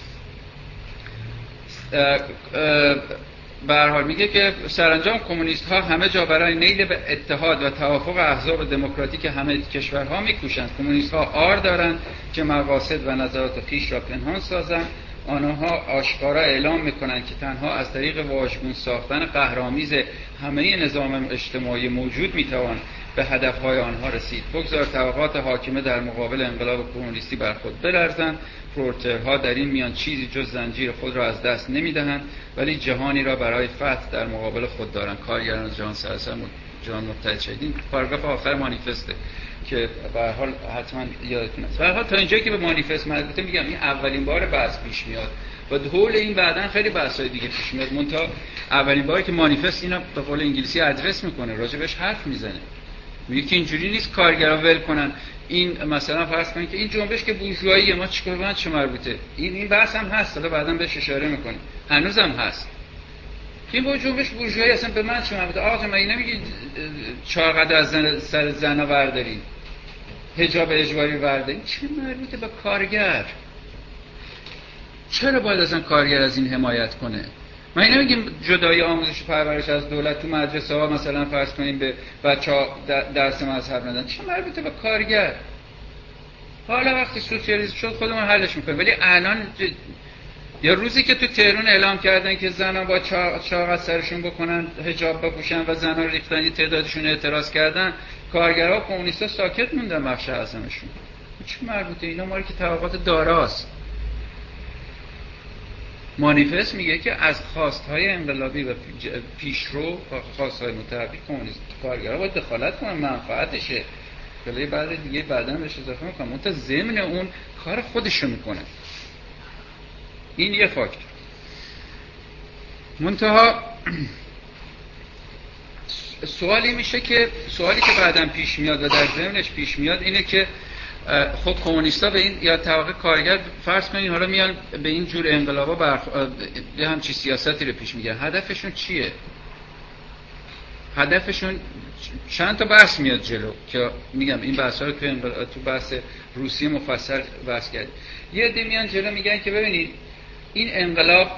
به هر حال میگه که سرانجام کمونیست ها همه جا برای نیل به اتحاد و توافق احزاب دموکراتیک همه کشورها میکوشند. کمونیست ها آر دارند که مقاصد و نظرات خویش را پنهان سازند. آنها آشکارا اعلام میکنند که تنها از طریق واژگون ساختن قهرآمیز همه نظام اجتماعی موجود میتوان به هدفهای آنها رسید. بگذار طبقات حاکمه در مقابل انقلاب کمونیستی بر خود بلرزند. پرولترها در این میان چیزی جز زنجیر خود را از دست نمیدهند، ولی جهانی را برای فتح در مقابل خود دارند. کارگران جهان سراسر جهان متحد شدین. پاراگراف آخر مانیفسته که به هر حال حتما یادتون هست. به هر حال تا اینجایی که به مانیفست مربوطه، میگم این اولین بار بحث پیش میاد و حول این بعداً خیلی بحث‌های دیگه پیش میاد. منتها اولین باری که مانیفست اینا به قول انگلیسی ادرس میکنه، راجبش حرف میزنه. میگه که اینجوری نیست کارگرا ول کنن. این مثلا فرض کنید که این جنبش که بورژواییه، ما چیکار کنیم، چه مربوطه؟ این این بحث هم هست، حالا بعداً بهش اشاره میکنیم، هنوزم هست. این با جنبش بورژوایی اصلا به من چه مربوطه؟ آقا من نمیگی چهار قدر از زن سر زنا بردارین، حجاب اجباری بردارین، چه مربوطه به کارگر؟ چرا باید اصلا کارگر از این حمایت کنه؟ من نمیگم جدای آموزش و پرورش از دولت تو مدرسه ها مثلا فرض کنیم به بچه‌ها درس مذهب ندن، چه مربوطه به کارگر؟ حالا وقتی سوسیالیسم شد خودمون حلش میکنیم. ولی الان یا روزی که تو تهران اعلام کردن که زنان با چاق از سرشون بکنن، حجاب بپوشن و زنان ریختن، یه تعدادشون اعتراض کردن، کارگرها و کمونیستا ساکت موندن بخش اعظمشون. چه مربوطه؟ اینا مال که طبقات داراست. مانیفست میگه که از خواستهای انقلابی و پیشرو، خواستهای متحرک کمونیست، کارگرها باید دخالت کنن، منفعتشه. ولی بعد دیگه بعداً بهش اضافه میکنم اون تا ضمن اون کار خودشو میکنه. این یه فاکتور. منتها سوالی میشه که سوالی که بعداً پیش میاد و در ضمنش پیش میاد اینه که خود کمونیستا به این یا طبقه کارگر فرض کنین حالا میان به این جور انقلابا برخ... به همچی سیاستی رو پیش میگن، هدفشون چیه؟ هدفشون چند تا بحث میاد جلو که میگم این بحثا رو تو انقل... تو بحث روسیه مفصل بحث کردیم. یه عده میان جلو میگن که ببینید این انقلاب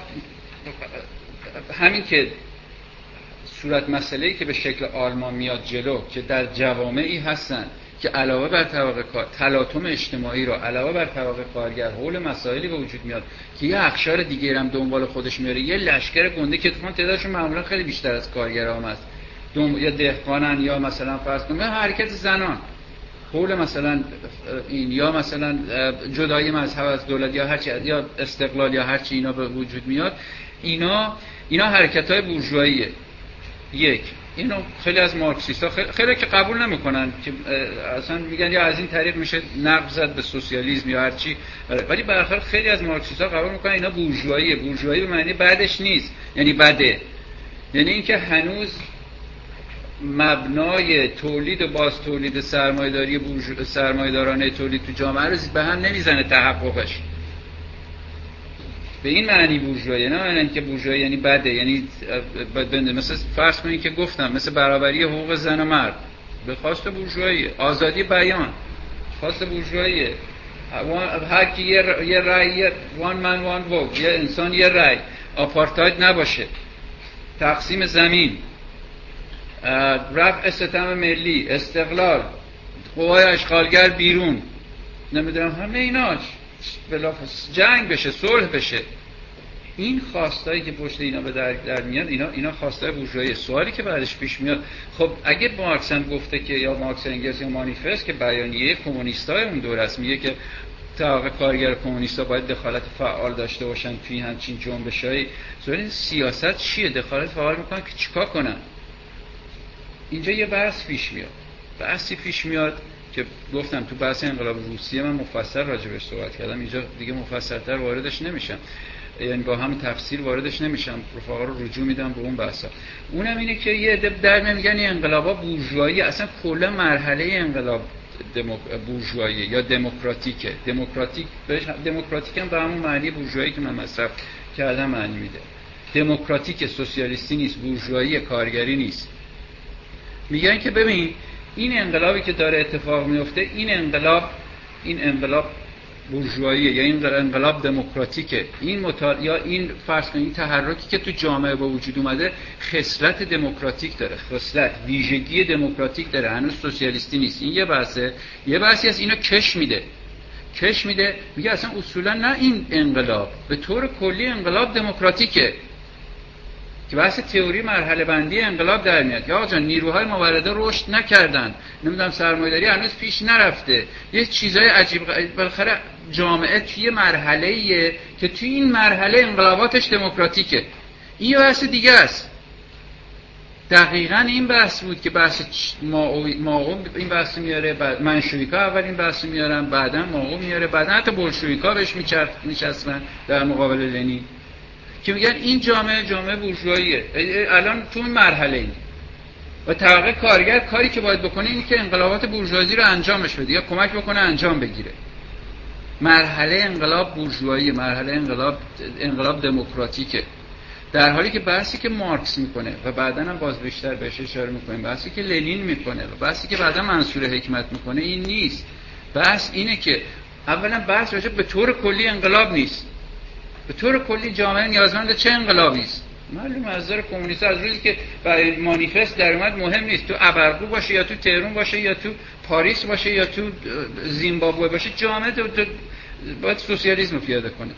همین که صورت مسئله‌ای که به شکل آلمان میاد جلو که در جوامعی هستن که علاوه بر طبقه کار تلاطم اجتماعی رو علاوه بر طبقه کارگر حول مسائلی به وجود میاد که یه اقشار دیگه هم دنبال خودش میاره، یه لشکر گنده که اتفاقا تعدادشون معمولا خیلی بیشتر از کارگرها هست، یا دهقانن یا مثلا فرض کنید حرکت زنان حول مثلا این یا مثلا جدایی مذهب از دولت یا هرچی یا استقلال یا هرچی اینا به وجود میاد، اینا اینا حرکت‌های بورژواییه. یک اینو خیلی از مارکسیست‌ها خیلی, خیلی که قبول نمی‌کنن که اصلا میگن یا از این طریق میشه نقد زد به سوسیالیسم یا هر چی، ولی به هر حال خیلی از مارکسیست‌ها قبول می‌کنن اینا بورژواییه. بورژوایی به معنی بعدش نیست، یعنی بده، یعنی اینکه هنوز مبنای تولید و باز تولید سرمایه‌داری بورژوا سرمایه‌دارانه تولید تو جامعه رو به هم نمیزنه تحققش. به این معنی بورژوایی، نه معنی که بورژوایی یعنی بده، یعنی بده. مثلا فرض کنید که گفتم مثل برابری حقوق زن و مرد به خواست بورژوایی، آزادی بیان خواست بورژوایی، هر کی یه یه رأی، وان من وان ووت، یه انسان یه رأی، آپارتاید نباشه، تقسیم زمین، رفع ستم ملی، استقلال، قوای اشغالگر بیرون، نمیدونم همه ایناش بلافاصله جنگ بشه، صلح بشه. این خواستایی که پشت اینا به در, در میاد اینا اینا خواستای بورژوایی. سوالی که بعدش پیش میاد، خب اگه مارکس هم گفته که یا مارکس انگلس یا مانیفست که بیانیه کمونیستای اون دوره است میگه که طبقه کارگر کمونیستا باید دخالت فعال داشته باشن توی همچین جنبشایی، سوال سیاست چیه؟ دخالت فعال میکنن که چیکار کنن؟ اینجا یه بحث پیش میاد. بحثی پیش میاد که گفتم تو بحث انقلاب روسیه من مفصل راجبش صحبت کردم، اینجا دیگه مفصل‌تر واردش نمیشم، یعنی با هم تفسیر واردش نمیشم، رفقا رو رجوع میدم به اون بحثا. اونم اینه که یه عده در نمیگن این انقلابا بورژوایی، اصلا کلا مرحله انقلاب دموک... بورژوایی یا دموکراتیکه. دموکراتیک بهش دموکراتیک هم به همون معنی بورژوایی که من مصرف کردم معنی میده. دموکراتیک سوسیالیستی نیست، بورژوایی کارگری نیست. میگن که ببین این انقلابی که داره اتفاق میفته، این انقلاب این انقلاب بورژواییه یا این انقلاب دموکراتیکه، این مطال... یا این فرض کنید تحرکی که تو جامعه با وجود اومده خصلت دموکراتیک داره، خصلت ویژگی دموکراتیک داره، هنوز سوسیالیستی نیست. این یه بحثه. یه بحثی از اینو کش میده کش میده میگه اصلا اصولا نه این انقلاب به طور کلی انقلاب دموکراتیکه، که بحث تئوری مرحله بندی انقلاب در میاد. یا آقا نیروهای مولده رشد نکردن، نمیدونم سرمایه‌داری هنوز پیش نرفته، یه چیزای عجیب. بالاخره جامعه توی مرحله‌ایه که توی این مرحله انقلاباتش دموکراتیکه. این یه بحث دیگه است. دقیقاً این بحث بود که بحث ماو این بحث میاره، بعد منشویکا اول این بحث میارن، بعداً ماو میاره، بعداً حتی بولشویکا بهش میچسبن در مقابل لنین، که میگن این جامعه جامعه بورژواییه الان تو این مرحله این و طبقه کارگر کاری که باید بکنه اینه که انقلابات بورژوازی رو انجامش بده یا کمک بکنه انجام بگیره. مرحله انقلاب بورژوایی، مرحله انقلاب انقلاب دموکراتیکه. در حالی که بحثی که مارکس میکنه و بعداً هم باز بیشتر بهش اشاره میکنیم، بحثی که لنین میکنه و بحثی که بعداً منصور حکمت میکنه این نیست. بحث اینه که اولا بحث راجع به طور کلی انقلاب نیست، به طور کلی جامعه نیازمند چه انقلابی است؟ معلومه از نظر کمونیست از روزی که برای مانیفست در اومد مهم نیست تو ابرقو باشه یا تو تهران باشه یا تو پاریس باشه یا تو زیمبابوه باشه، جامعه تو باید سوسیالیسم رو پیاده کنه.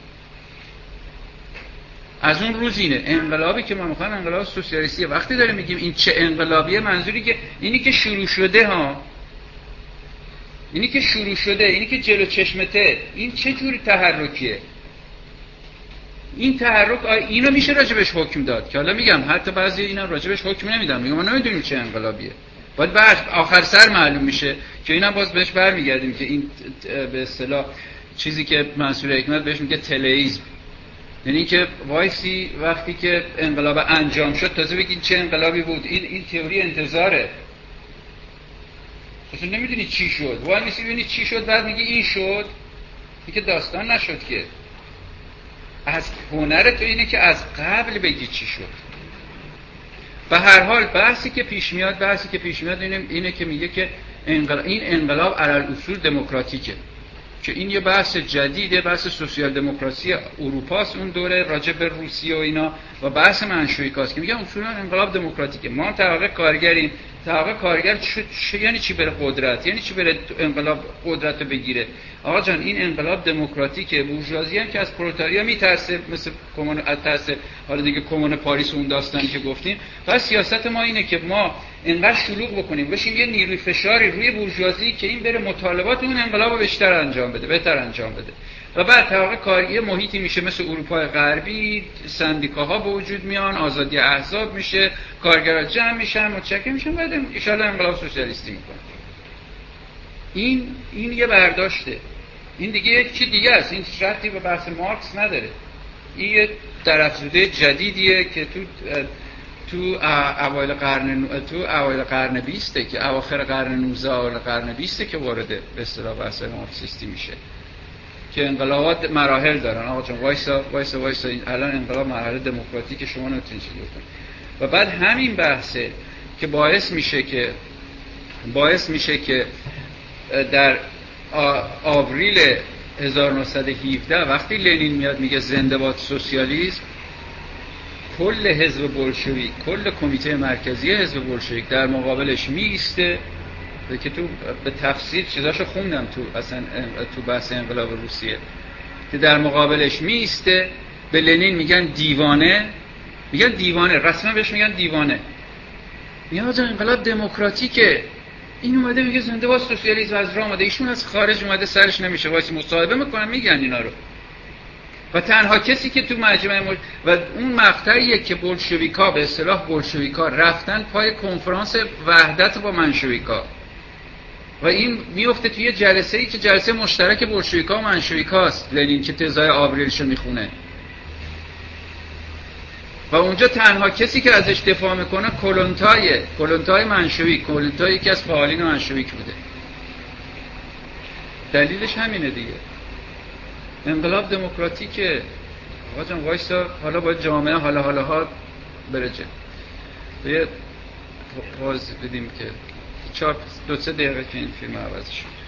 از اون روز اینه انقلابی که ما میخوایم انقلاب سوسیالیستیه. وقتی داریم میگیم این چه انقلابیه، منظوری که اینی که شروع شده ها، اینی که شروع شده، اینی که جلو چشمته، این چه جوری تحرکیه؟ این تحرک اینو میشه راجبش حکم داد که حالا میگم حتی بعضی اینا راجبش حکم نمیدن، میگم ما نمیدونیم چه انقلابیه، باید بعد آخر سر معلوم میشه که اینا باز بهش برمیگردیم که این به اصطلاح چیزی که منصور حکمت بهش میگه تلئیسم، یعنی که وایسی وقتی که انقلاب انجام شد تازه بگین چه انقلابی بود. این این تئوری انتظاره، اصلا نمیدونی چی شد، وای میسی ببینی چی شد بعد میگی این شد، این که داستان نشد که. از هنر تو اینه که از قبل بگی چی شد. به هر حال بحثی که پیش میاد بحثی که پیش میاد اینه, اینه که میگه که انقلاب این انقلاب علی اصول دموکراتیکه، که این یه بحث جدیده، بحث سوسیال دموکراسی اروپاست اون دوره، راجع به روسیه و اینا، و بحث منشویکاست که میگن اصولا انقلاب دموکراتیکه. ما طبقه کارگریم، طبقه کارگر چ... یعنی چی بره قدرت، یعنی چی بره انقلاب قدرت رو بگیره؟ آقا جان این انقلاب دموکراتیکه. بورژوازی هم که از پرولتاریا میترسه، مثل کمون ترسه، حالا دیگه کمون پاریس اون داستانی که گفتیم. پس سیاست ما اینه که ما انقدر شلوغ بکنیم بشیم یه نیروی فشاری روی بورژوازی که این بره مطالبات اون انقلاب رو بیشتر انجام بده، بهتر انجام بده، و بعد طبقه کارگر محیطی میشه مثل اروپای غربی، سندیکاها به وجود میان، آزادی احزاب میشه، کارگرها جمع میشن، متشکل میشن، بعد ان شاءالله انقلاب سوسیالیستی میکنه. این این یه برداشته، این دیگه یک چی دیگه است، این ربطی به بحث مارکس نداره. این یه درافزوده جدیدیه که تو تو اوایل قرن تو اوایل قرن بیسته که اواخر قرن نوزده اوایل قرن بیسته که وارد به اصطلاح بحث مارکسیستی میشه، که انقلابات مراحل دارن. آقا چون وایسا وایسا وایسا این الان انقلاب مرحله دموکراتیک شما نمیتونید چیزی بکنید. و بعد همین بحثه که باعث میشه که باعث میشه که در آوریل هزار و نهصد و هفده وقتی لنین میاد میگه زنده باد سوسیالیسم، کل حزب بولشویک، کل کمیته مرکزی حزب بولشویک در مقابلش میسته، که تو به تفصیل چیزاشو خوندم تو اصلا تو بحث انقلاب روسیه، که در مقابلش میسته، به لنین میگن دیوانه، میگن دیوانه، رسما بهش میگن دیوانه، میگن آجا انقلاب دموکراتیکه، این اومده میگه زنده باد سوسیالیسم از راه اومده، ایشون از خارج اومده سرش نمیشه واسه مصاحبه میکنن میگن اینا رو. و تنها کسی که تو مجمع مج... و اون مقطعیه که بولشویکا به اصطلاح بولشویکا رفتن پای کنفرانس وحدت با منشویکا، و این میفته توی جلسه ای که جلسه مشترک بولشویکا و منشویکاست، لنین که تزای آوریلشو میخونه، و اونجا تنها کسی که ازش دفاع میکنه کلونتای کلونتای منشویک، کلونتای که از فعالین منشویک بوده. دلیلش همینه دیگه، انقلاب دموکراتیکه. آقا جان وایسا، حالا باید جامعه حالا حالا ها برجه. یه پاز بدیم که چهار دو سه دقیقه که این فیلم عوض شد.